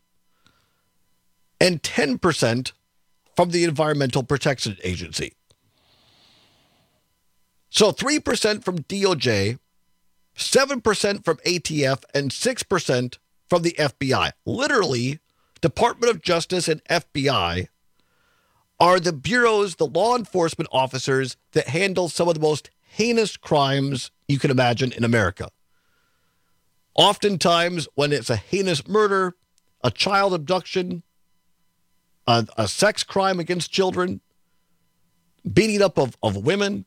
and ten percent from the Environmental Protection Agency. So three percent from D O J, seven percent from A T F, and six percent from the F B I. Literally, Department of Justice and F B I are the bureaus, the law enforcement officers that handle some of the most heinous crimes you can imagine in America. Oftentimes, when it's a heinous murder, a child abduction, a, a sex crime against children, beating up of, of women,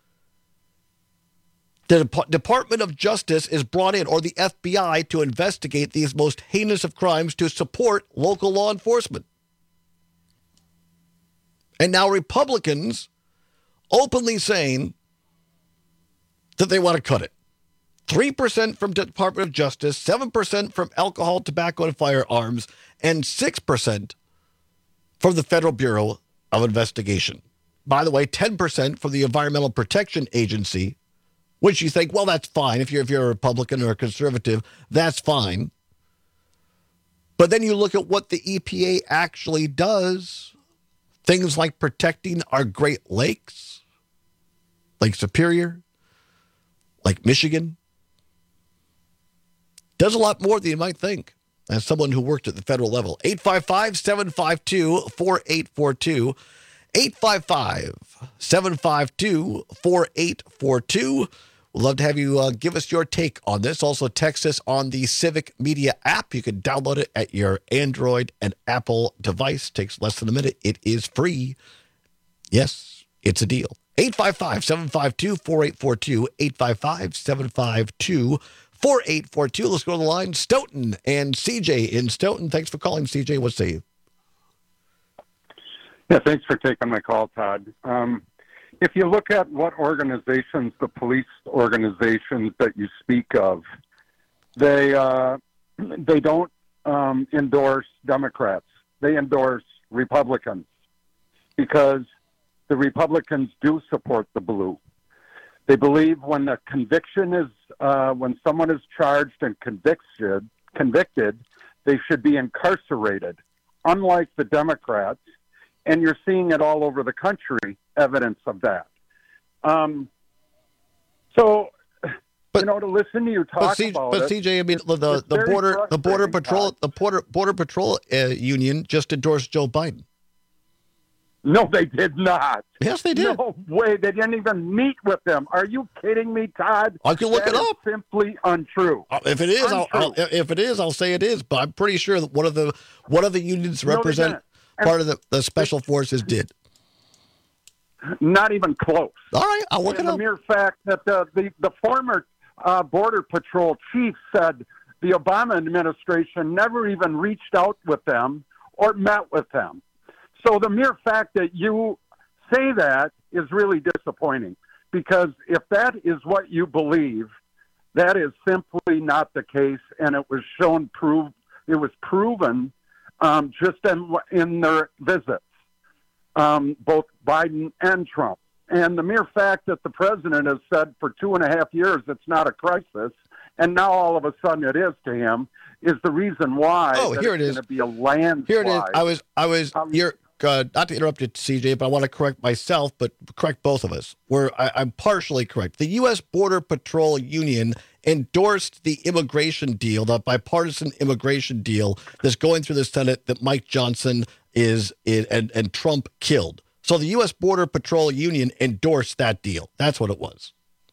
the Dep- Department of Justice is brought in, or the F B I, to investigate these most heinous of crimes to support local law enforcement. And now Republicans openly saying that they want to cut it. three percent from Department of Justice, seven percent from alcohol, tobacco, and firearms, and six percent from the Federal Bureau of Investigation. By the way, ten percent from the Environmental Protection Agency, which you think, well, that's fine. If you're, if you're a Republican or a conservative, that's fine. But then you look at what the E P A actually does. Things like protecting our Great Lakes, Lake Superior, Lake Michigan. Does a lot more than you might think, as someone who worked at the federal level. eight five five, seven five two, four eight four two. eight five five, seven five two, four eight four two. We'd love to have you uh, give us your take on this. Also, text us on the Civic Media app. You can download it at your Android and Apple device. Takes less than a minute. It is free. Yes, it's a deal. eight five five, seven five two, four eight four two. eight five five, seven five two, four eight four two. Let's go to the line. Stoughton and C J in Stoughton. Thanks for calling, C J. What say you? Yeah, thanks for taking my call, Todd. Um, if you look at what organizations, the police organizations that you speak of, they uh, they don't um, endorse Democrats. They endorse Republicans because the Republicans do support the blue. They believe when the conviction is, uh, when someone is charged and convicted, convicted, they should be incarcerated, unlike the Democrats. And you're seeing it all over the country, evidence of that. Um, so, but, you know, to listen to you talk but C, about but it, C J, I mean, the the, the border the border patrol the border border patrol uh, union just endorsed Joe Biden. No, they did not. Yes, they did. No way. They didn't even meet with them. Are you kidding me, Todd? I can look that it up. Is simply untrue. Uh, if it is, I'll, I'll, if it is, I'll say it is. But I'm pretty sure that one of the one of the unions No, represent part of the, the special forces did. Not even close. All right, I'll look and it the up. mere fact that the the, the former uh, Border Patrol chief said the Obama administration never even reached out with them or met with them. So the mere fact that you say that is really disappointing, because if that is what you believe, that is simply not the case, and it was shown, prove, it was proven um, just in, in their visits, um, both Biden and Trump. And the mere fact that the president has said for two and a half years it's not a crisis, and now all of a sudden it is to him, is the reason why. Oh, that here it's it is. Going to be a landslide. Here it is. I was, I was. You're uh, not to interrupt you, C J, but I want to correct myself, but correct both of us. Where I, I'm partially correct. The U S Border Patrol Union endorsed the immigration deal, the bipartisan immigration deal that's going through the Senate that Mike Johnson is in, and and Trump killed. So the U S Border Patrol Union endorsed that deal. That's what it was.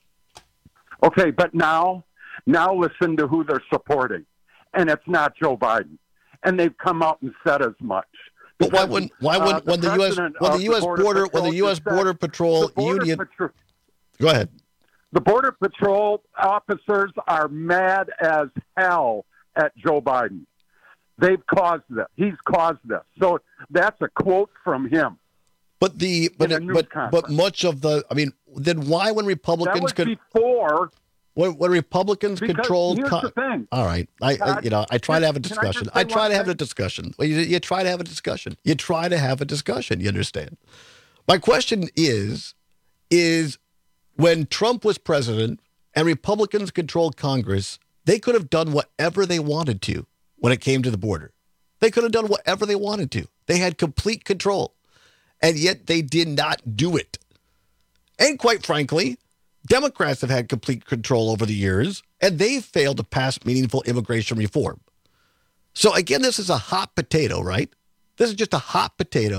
Okay, but now, now listen to who they're supporting, and it's not Joe Biden, and they've come out and said as much. But why wouldn't why Uh, wouldn't when the U S when the U S border when the U S Border Patrol Union go ahead. The Border Patrol officers are mad as hell at Joe Biden. They've caused this. He's caused this. So that's a quote from him. But the but In a news but, conference. but much of the I mean then why when That Republicans was could before. when, when Republicans Because controlled here's co- the thing. all right I, I Todd, you know I try to have a can I just discussion say I, try one to have thing? a discussion well, you, you try to have a discussion you try to have a discussion you understand my question is is when Trump was president and Republicans controlled Congress, they could have done whatever they wanted to when it came to the border. They could have done whatever they wanted to. They had complete control, and yet they did not do it. And quite frankly, Democrats have had complete control over the years, and they've failed to pass meaningful immigration reform. So again, this is a hot potato, right? This is just a hot potato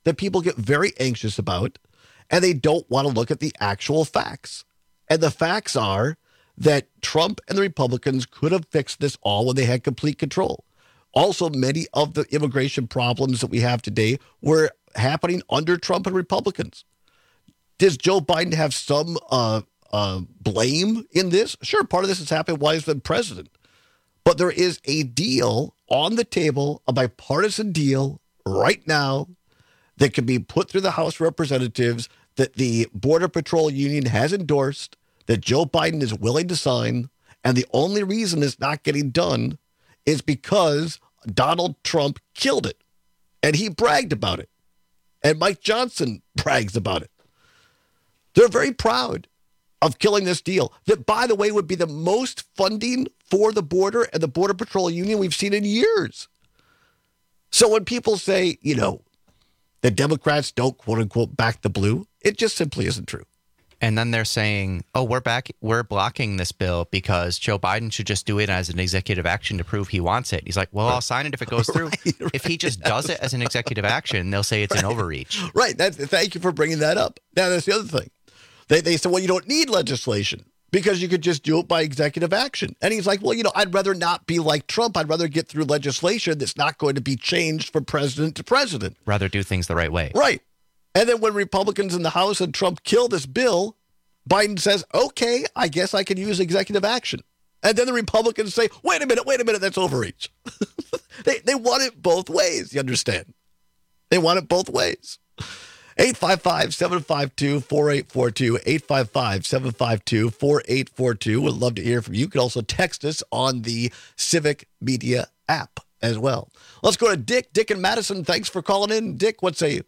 that people get very anxious about, and they don't want to look at the actual facts. And the facts are that Trump and the Republicans could have fixed this all when they had complete control. Also, many of the immigration problems that we have today were happening under Trump and Republicans. Does Joe Biden have some uh, uh, blame in this? Sure, part of this has happened while he's been president. But there is a deal on the table, a bipartisan deal right now that can be put through the House of Representatives that the Border Patrol Union has endorsed, that Joe Biden is willing to sign. And the only reason it's not getting done is because Donald Trump killed it. And he bragged about it. And Mike Johnson brags about it. They're very proud of killing this deal that, by the way, would be the most funding for the border and the Border Patrol Union we've seen in years. So when people say, you know, the Democrats don't, quote unquote, back the blue, it just simply isn't true. And then they're saying, oh, we're back, we're blocking this bill because Joe Biden should just do it as an executive action to prove he wants it. He's like, well, I'll sign it if it goes through. Right, right. If he just does it as an executive action, they'll say it's right. an overreach. Right. That's, thank you for bringing that up. Now, that's the other thing. They, they said, well, you don't need legislation because you could just do it by executive action. And he's like, well, you know, I'd rather not be like Trump. I'd rather get through legislation that's not going to be changed from president to president. Rather do things the right way. Right. And then when Republicans in the House and Trump kill this bill, Biden says, okay, I guess I can use executive action. And then the Republicans say, wait a minute, wait a minute, that's overreach. they, they want it both ways, you understand? They want it both ways. eight five five, seven five two, four eight four two, eight five five, seven five two, four eight four two. Would love to hear from you. You can also text us on the Civic Media app as well. Let's go to Dick. Dick and Madison, thanks for calling in. Dick, what say you?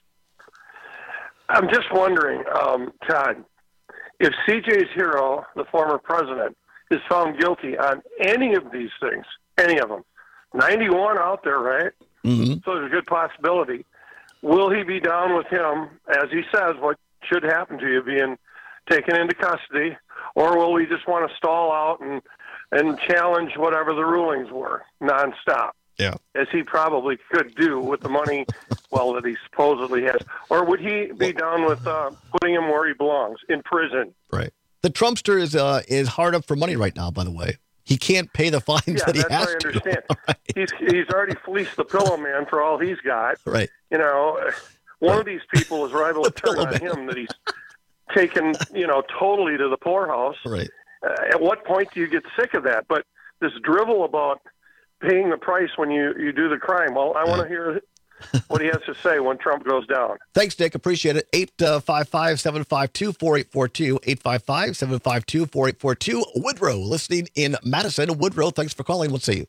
I'm just wondering, um, Todd, if C J's hero, the former president, is found guilty on any of these things, any of them, ninety-one out there, right? Mm-hmm. So there's a good possibility. Will he be down with him, as he says, what should happen to you, being taken into custody, or will we just want to stall out and, and challenge whatever the rulings were nonstop? Yeah. As he probably could do with the money, well, that he supposedly has. Or would he be down with uh, putting him where he belongs, in prison? Right. The Trumpster is uh, is hard up for money right now, by the way. He can't pay the fines yeah, that he that's has what I to. understand. Right. He's, he's already fleeced the pillow man for all he's got. Right. You know, one right. of these people is liable to turn on him that he's taken, you know, totally to the poorhouse. Right. Uh, at what point do you get sick of that? But this drivel about paying the price when you, you do the crime. Well, I want to hear what he has to say when Trump goes down. Thanks, Dick. Appreciate it. eight five five, seven five two, four eight four two. eight five five, seven five two, four eight four two. Woodrow, listening in Madison. Woodrow, thanks for calling. Let's see you.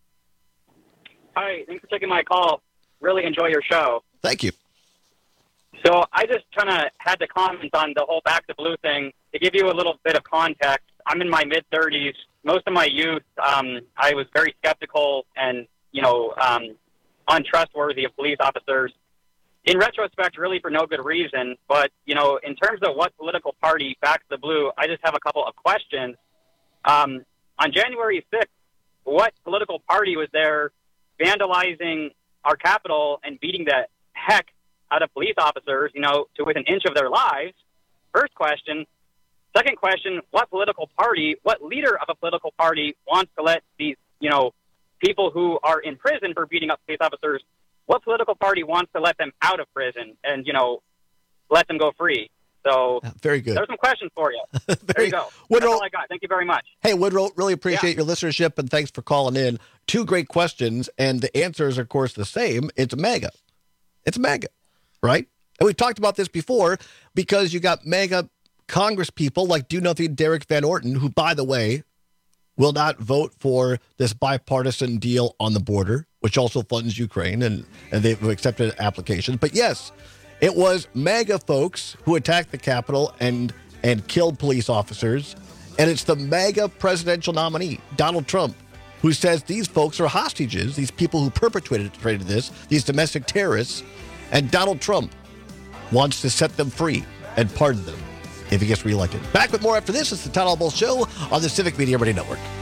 Hi, thanks for taking my call. Really enjoy your show. Thank you. So I just kind of had to comment on the whole back to blue thing. To give you a little bit of context, I'm in my mid-thirties. Most of my youth, um, I was very skeptical and, you know, um, untrustworthy of police officers. In retrospect, really for no good reason. But, you know, in terms of what political party backs the blue, I just have a couple of questions. Um, on January sixth, what political party was there vandalizing our Capitol and beating the heck out of police officers, you know, to within an inch of their lives? First question. Second question, what political party, what leader of a political party wants to let these, you know, people who are in prison for beating up police officers, what political party wants to let them out of prison and, you know, let them go free? So very good. There's some questions for you. There you go. Woodrow, That's all I got. Thank you very much. Hey, Woodrow, really appreciate Yeah. your listenership and thanks for calling in. Two great questions, and the answer is, of course, the same. It's MAGA. It's MAGA, right? And we've talked about this before because you got MAGA Congress people like Do Nothing Derek Van Orton, who, by the way, will not vote for this bipartisan deal on the border, which also funds Ukraine, and, and they've accepted applications. But yes, it was MAGA folks who attacked the Capitol and, and killed police officers. And it's the MAGA presidential nominee, Donald Trump, who says these folks are hostages, these people who perpetrated this, these domestic terrorists, and Donald Trump wants to set them free and pardon them if he gets reelected. Back with more after this. It's the Todd Albaugh Show on the Civic Media Radio Network.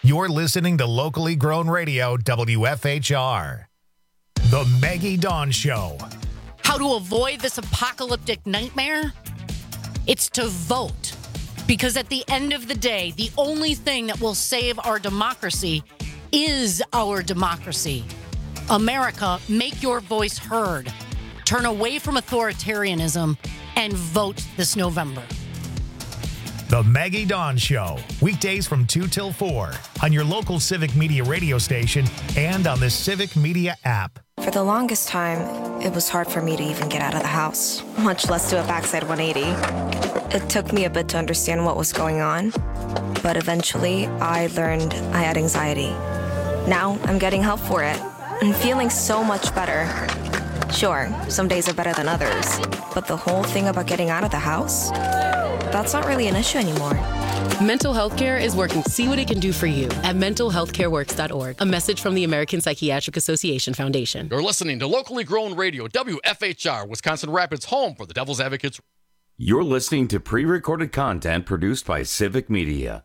You're listening to locally grown radio W F H R. The Maggie Dawn Show. How to avoid this apocalyptic nightmare? It's to vote. Because at the end of the day, the only thing that will save our democracy is our democracy. America, make your voice heard. Turn away from authoritarianism and vote this November. The Maggie Dawn Show, weekdays from two till four on your local Civic Media radio station and on the Civic Media app. For the longest time, it was hard for me to even get out of the house, much less do a backside one eighty. It took me a bit to understand what was going on, but eventually I learned I had anxiety. Now I'm getting help for it and feeling so much better. Sure, some days are better than others, but the whole thing about getting out of the house, that's not really an issue anymore. Mental health care is working. See what it can do for you at mental health care works dot org. A message from the American Psychiatric Association Foundation. You're listening to locally grown radio, W F H R, Wisconsin Rapids, home for the Devil's Advocates. You're listening to pre-recorded content produced by Civic Media.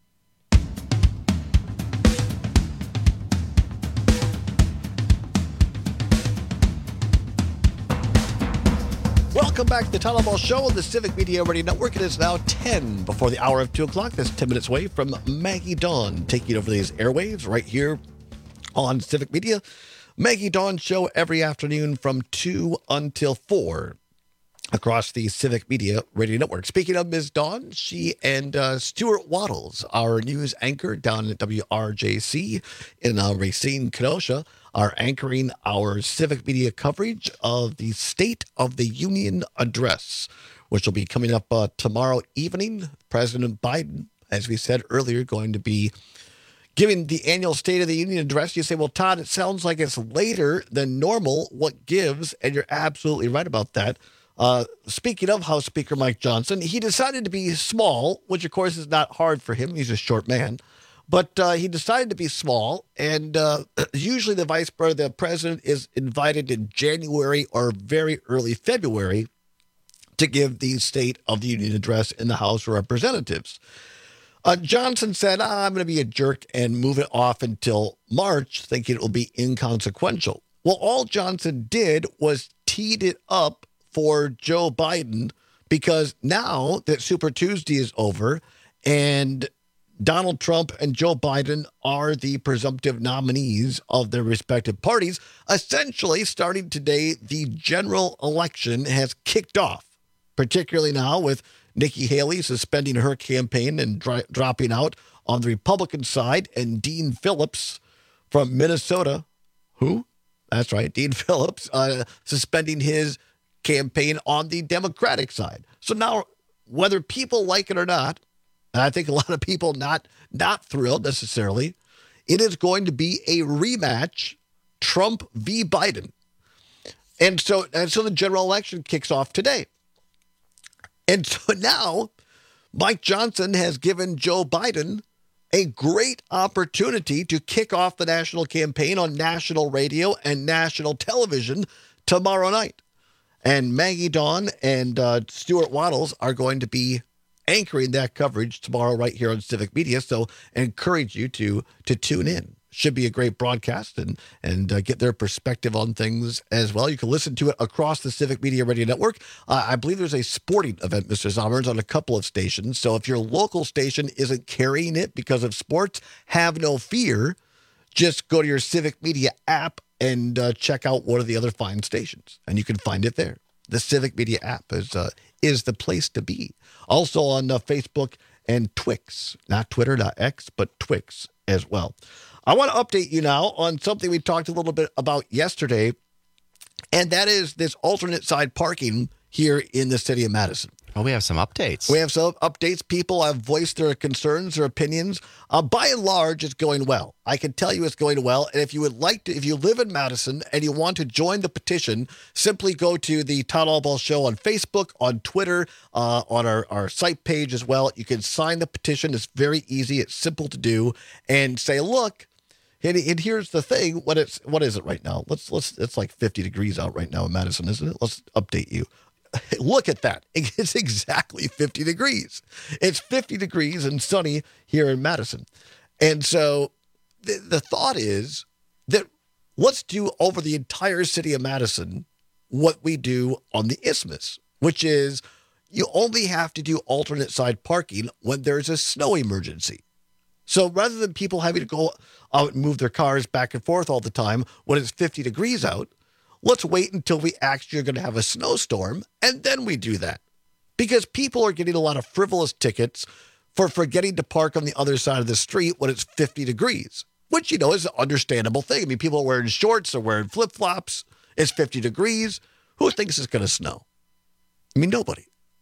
Welcome back to the Tyler Ball Show on the Civic Media Radio Network. It is now ten before the hour of two o'clock. That's ten minutes away from Maggie Dawn taking over these airwaves right here on Civic Media. Maggie Dawn Show every afternoon from two until four across the Civic Media Radio Network. Speaking of Miz Dawn, she and uh, Stuart Waddles, our news anchor down at W R J C in uh, Racine, Kenosha, are anchoring our Civic Media coverage of the State of the Union Address, which will be coming up uh, tomorrow evening. President Biden, as we said earlier, going to be giving the annual State of the Union Address. You say, well, Todd, it sounds like it's later than normal. What gives? And you're absolutely right about that. Uh, speaking of House Speaker Mike Johnson, he decided to be small, which, of course, is not hard for him. He's a short man. But uh, he decided to be small, and uh, usually the vice the president is invited in January or very early February to give the State of the Union address in the House of Representatives. Uh, Johnson said, ah, I'm going to be a jerk and move it off until March, thinking it will be inconsequential. Well, all Johnson did was teed it up for Joe Biden, because now that Super Tuesday is over and Donald Trump and Joe Biden are the presumptive nominees of their respective parties, essentially starting today, the general election has kicked off, particularly now with Nikki Haley suspending her campaign and dri- dropping out on the Republican side, and Dean Phillips from Minnesota, who? That's right, Dean Phillips, uh, suspending his campaign on the Democratic side. So now, whether people like it or not, and I think a lot of people not not thrilled necessarily, it is going to be a rematch, Trump v. Biden. And so, and so the general election kicks off today. And so now, Mike Johnson has given Joe Biden a great opportunity to kick off the national campaign on national radio and national television tomorrow night. And Maggie Dawn and uh, Stuart Waddles are going to be anchoring that coverage tomorrow right here on Civic Media. So I encourage you to to tune in. Should be a great broadcast and and uh, get their perspective on things as well. You can listen to it across the Civic Media Radio Network. Uh, I believe there's a sporting event, Mister Sommers, on a couple of stations. So if your local station isn't carrying it because of sports, have no fear. Just go to your Civic Media app and uh, check out one of the other fine stations, and you can find it there. The Civic Media app is uh, is the place to be. Also on uh, Facebook and Twix, not Twitter, not X, but Twix as well. I want to update you now on something we talked a little bit about yesterday, and that is this alternate side parking here in the city of Madison. Oh, we have some updates. We have some updates. People have voiced their concerns, their opinions. Uh, by and large, it's going well. I can tell you it's going well. And if you would like to, if you live in Madison and you want to join the petition, simply go to the Todd Allball Show on Facebook, on Twitter, uh, on our, our site page as well. You can sign the petition. It's very easy. It's simple to do. And say, look, and, and here's the thing. What it's what is it right now? Let's let's. It's like fifty degrees out right now in Madison, isn't it? Let's update you. Look at that. It's exactly fifty degrees. It's fifty degrees and sunny here in Madison. And so the, the thought is that let's do over the entire city of Madison what we do on the Isthmus, which is you only have to do alternate side parking when there's a snow emergency. So rather than people having to go out and move their cars back and forth all the time when it's fifty degrees out, let's wait until we actually are going to have a snowstorm, and then we do that. Because people are getting a lot of frivolous tickets for forgetting to park on the other side of the street when it's fifty degrees, which, you know, is an understandable thing. I mean, people are wearing shorts or wearing flip-flops. It's fifty degrees. Who thinks it's going to snow? I mean, nobody.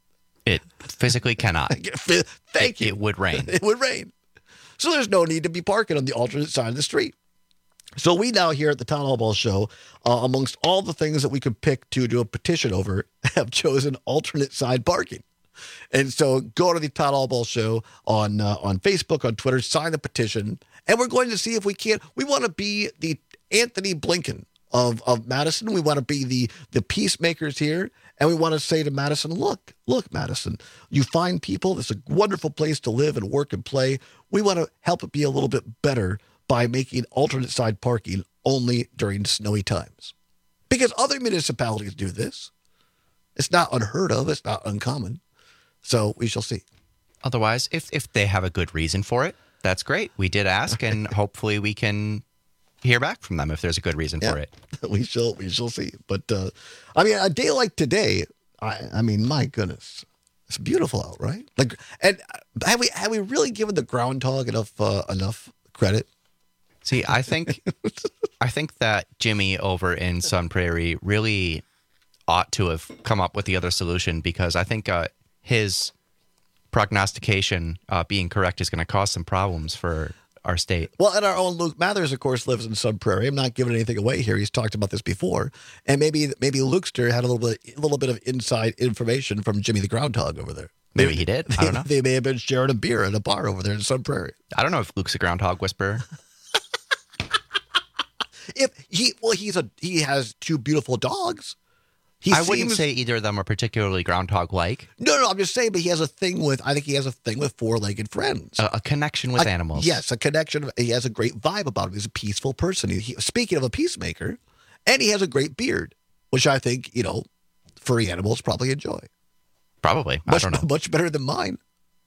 It physically cannot. Thank it, you. It would rain. It would rain. So there's no need to be parking on the alternate side of the street. So we now here at the Town Hall Ball Show, uh, amongst all the things that we could pick to do a petition over, have chosen alternate side parking. And so go to the Town Hall Ball Show on uh, on Facebook, on Twitter, sign the petition, and we're going to see if we can. We want to be the Anthony Blinken of, of Madison. We want to be the, the peacemakers here, and we want to say to Madison, look, look, Madison, you find people. It's a wonderful place to live and work and play. We want to help it be a little bit better by making alternate side parking only during snowy times. Because other municipalities do this. It's not unheard of. It's not uncommon. So we shall see. Otherwise, if, if they have a good reason for it, that's great. We did ask, and hopefully we can hear back from them if there's a good reason yeah, for it. We shall we shall see. But, uh, I mean, a day like today, I, I mean, my goodness, it's beautiful out, right? Like, and have we have we really given the groundhog enough uh, enough credit? See, I think I think that Jimmy over in Sun Prairie really ought to have come up with the other solution, because I think uh, his prognostication uh, being correct is going to cause some problems for our state. Well, and our own Luke Mathers, of course, lives in Sun Prairie. I'm not giving anything away here. He's talked about this before. And maybe maybe Lukester had a little bit a little bit of inside information from Jimmy the Groundhog over there. Maybe, maybe he did. I don't know. They may have been sharing a beer at a bar over there in Sun Prairie. I don't know if Luke's a groundhog whisperer. If he well, he's a he has two beautiful dogs. He I seems, wouldn't say either of them are particularly groundhog-like. No, no, I'm just saying, but he has a thing with. I think he has a thing with four-legged friends. A, a connection with a, animals. Yes, a connection. He has a great vibe about him. He's a peaceful person. He, he, speaking of a peacemaker, and he has a great beard, which I think you know, furry animals probably enjoy. Probably, much, I don't know. Much better than mine.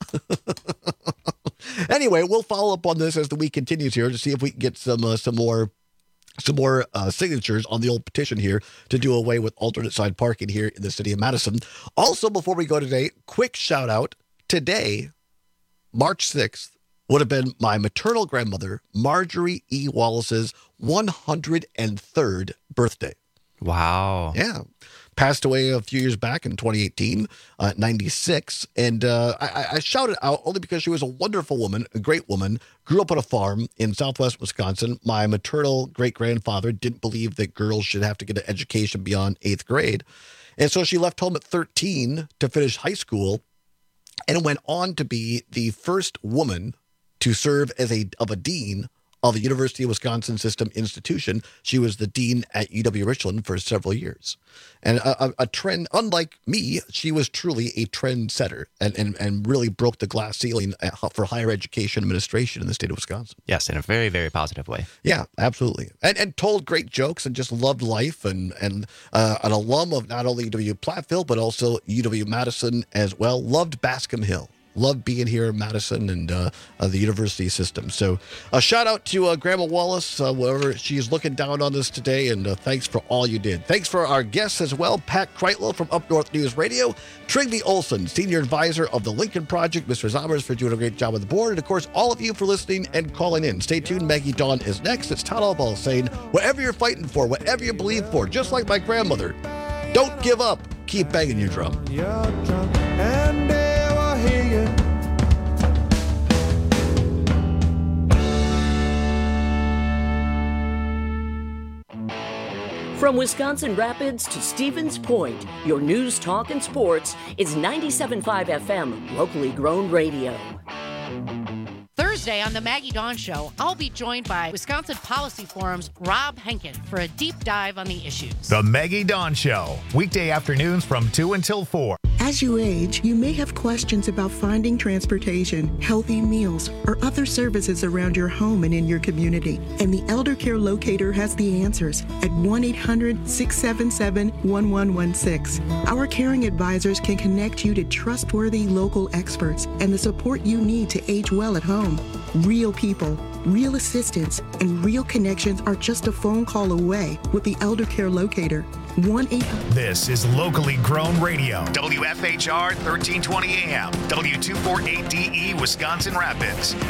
Anyway, we'll follow up on this as the week continues here to see if we can get some uh, some more. Some more uh, signatures on the old petition here to do away with alternate side parking here in the city of Madison. Also, before we go today, quick shout out. Today, March sixth, would have been my maternal grandmother, Marjorie E. Wallace's one hundred third birthday. Wow. Yeah. Passed away a few years back in twenty eighteen, uh, ninety-six. And uh, I, I shouted out only because she was a wonderful woman, a great woman, grew up on a farm in southwest Wisconsin. My maternal great-grandfather didn't believe that girls should have to get an education beyond eighth grade. And so she left home at thirteen to finish high school and went on to be the first woman to serve as a of a dean of the University of Wisconsin System Institution. She was the dean at U W Richland for several years. And a, a, a trend, unlike me, she was truly a trendsetter and, and, and really broke the glass ceiling for higher education administration in the state of Wisconsin. Yes, in a very, very positive way. Yeah, absolutely. And and told great jokes and just loved life, and, and uh, an alum of not only U W Platteville, but also U W Madison as well. Loved Bascom Hill. Love being here in Madison and uh, uh, the university system. So a shout out to uh, Grandma Wallace, uh, wherever she's looking down on us today, and uh, thanks for all you did. Thanks for our guests as well, Pat Kreitlow from Up North News Radio, Trigby Olson, Senior Advisor of the Lincoln Project, Mister Zommers for doing a great job on the board, and of course, all of you for listening and calling in. Stay tuned. Maggie Dawn is next. It's Todd Allball saying, whatever you're fighting for, whatever you believe for, just like my grandmother, don't give up. Keep banging your drum. You're drunk and they will hear you. From Wisconsin Rapids to Stevens Point, your news, talk, and sports is ninety-seven point five F M, locally grown radio. Thursday on the Maggie Dawn Show, I'll be joined by Wisconsin Policy Forum's Rob Henkin for a deep dive on the issues. The Maggie Dawn Show, weekday afternoons from two until four. As you age, you may have questions about finding transportation, healthy meals, or other services around your home and in your community. And the Elder Care Locator has the answers at one eight hundred, six seven seven, one one one six. Our caring advisors can connect you to trustworthy local experts and the support you need to age well at home. Real people, real assistance, and real connections are just a phone call away with the Elder Care Locator. one eight hundred This is locally grown radio. W F H R thirteen twenty A M, W two forty-eight D E, Wisconsin Rapids.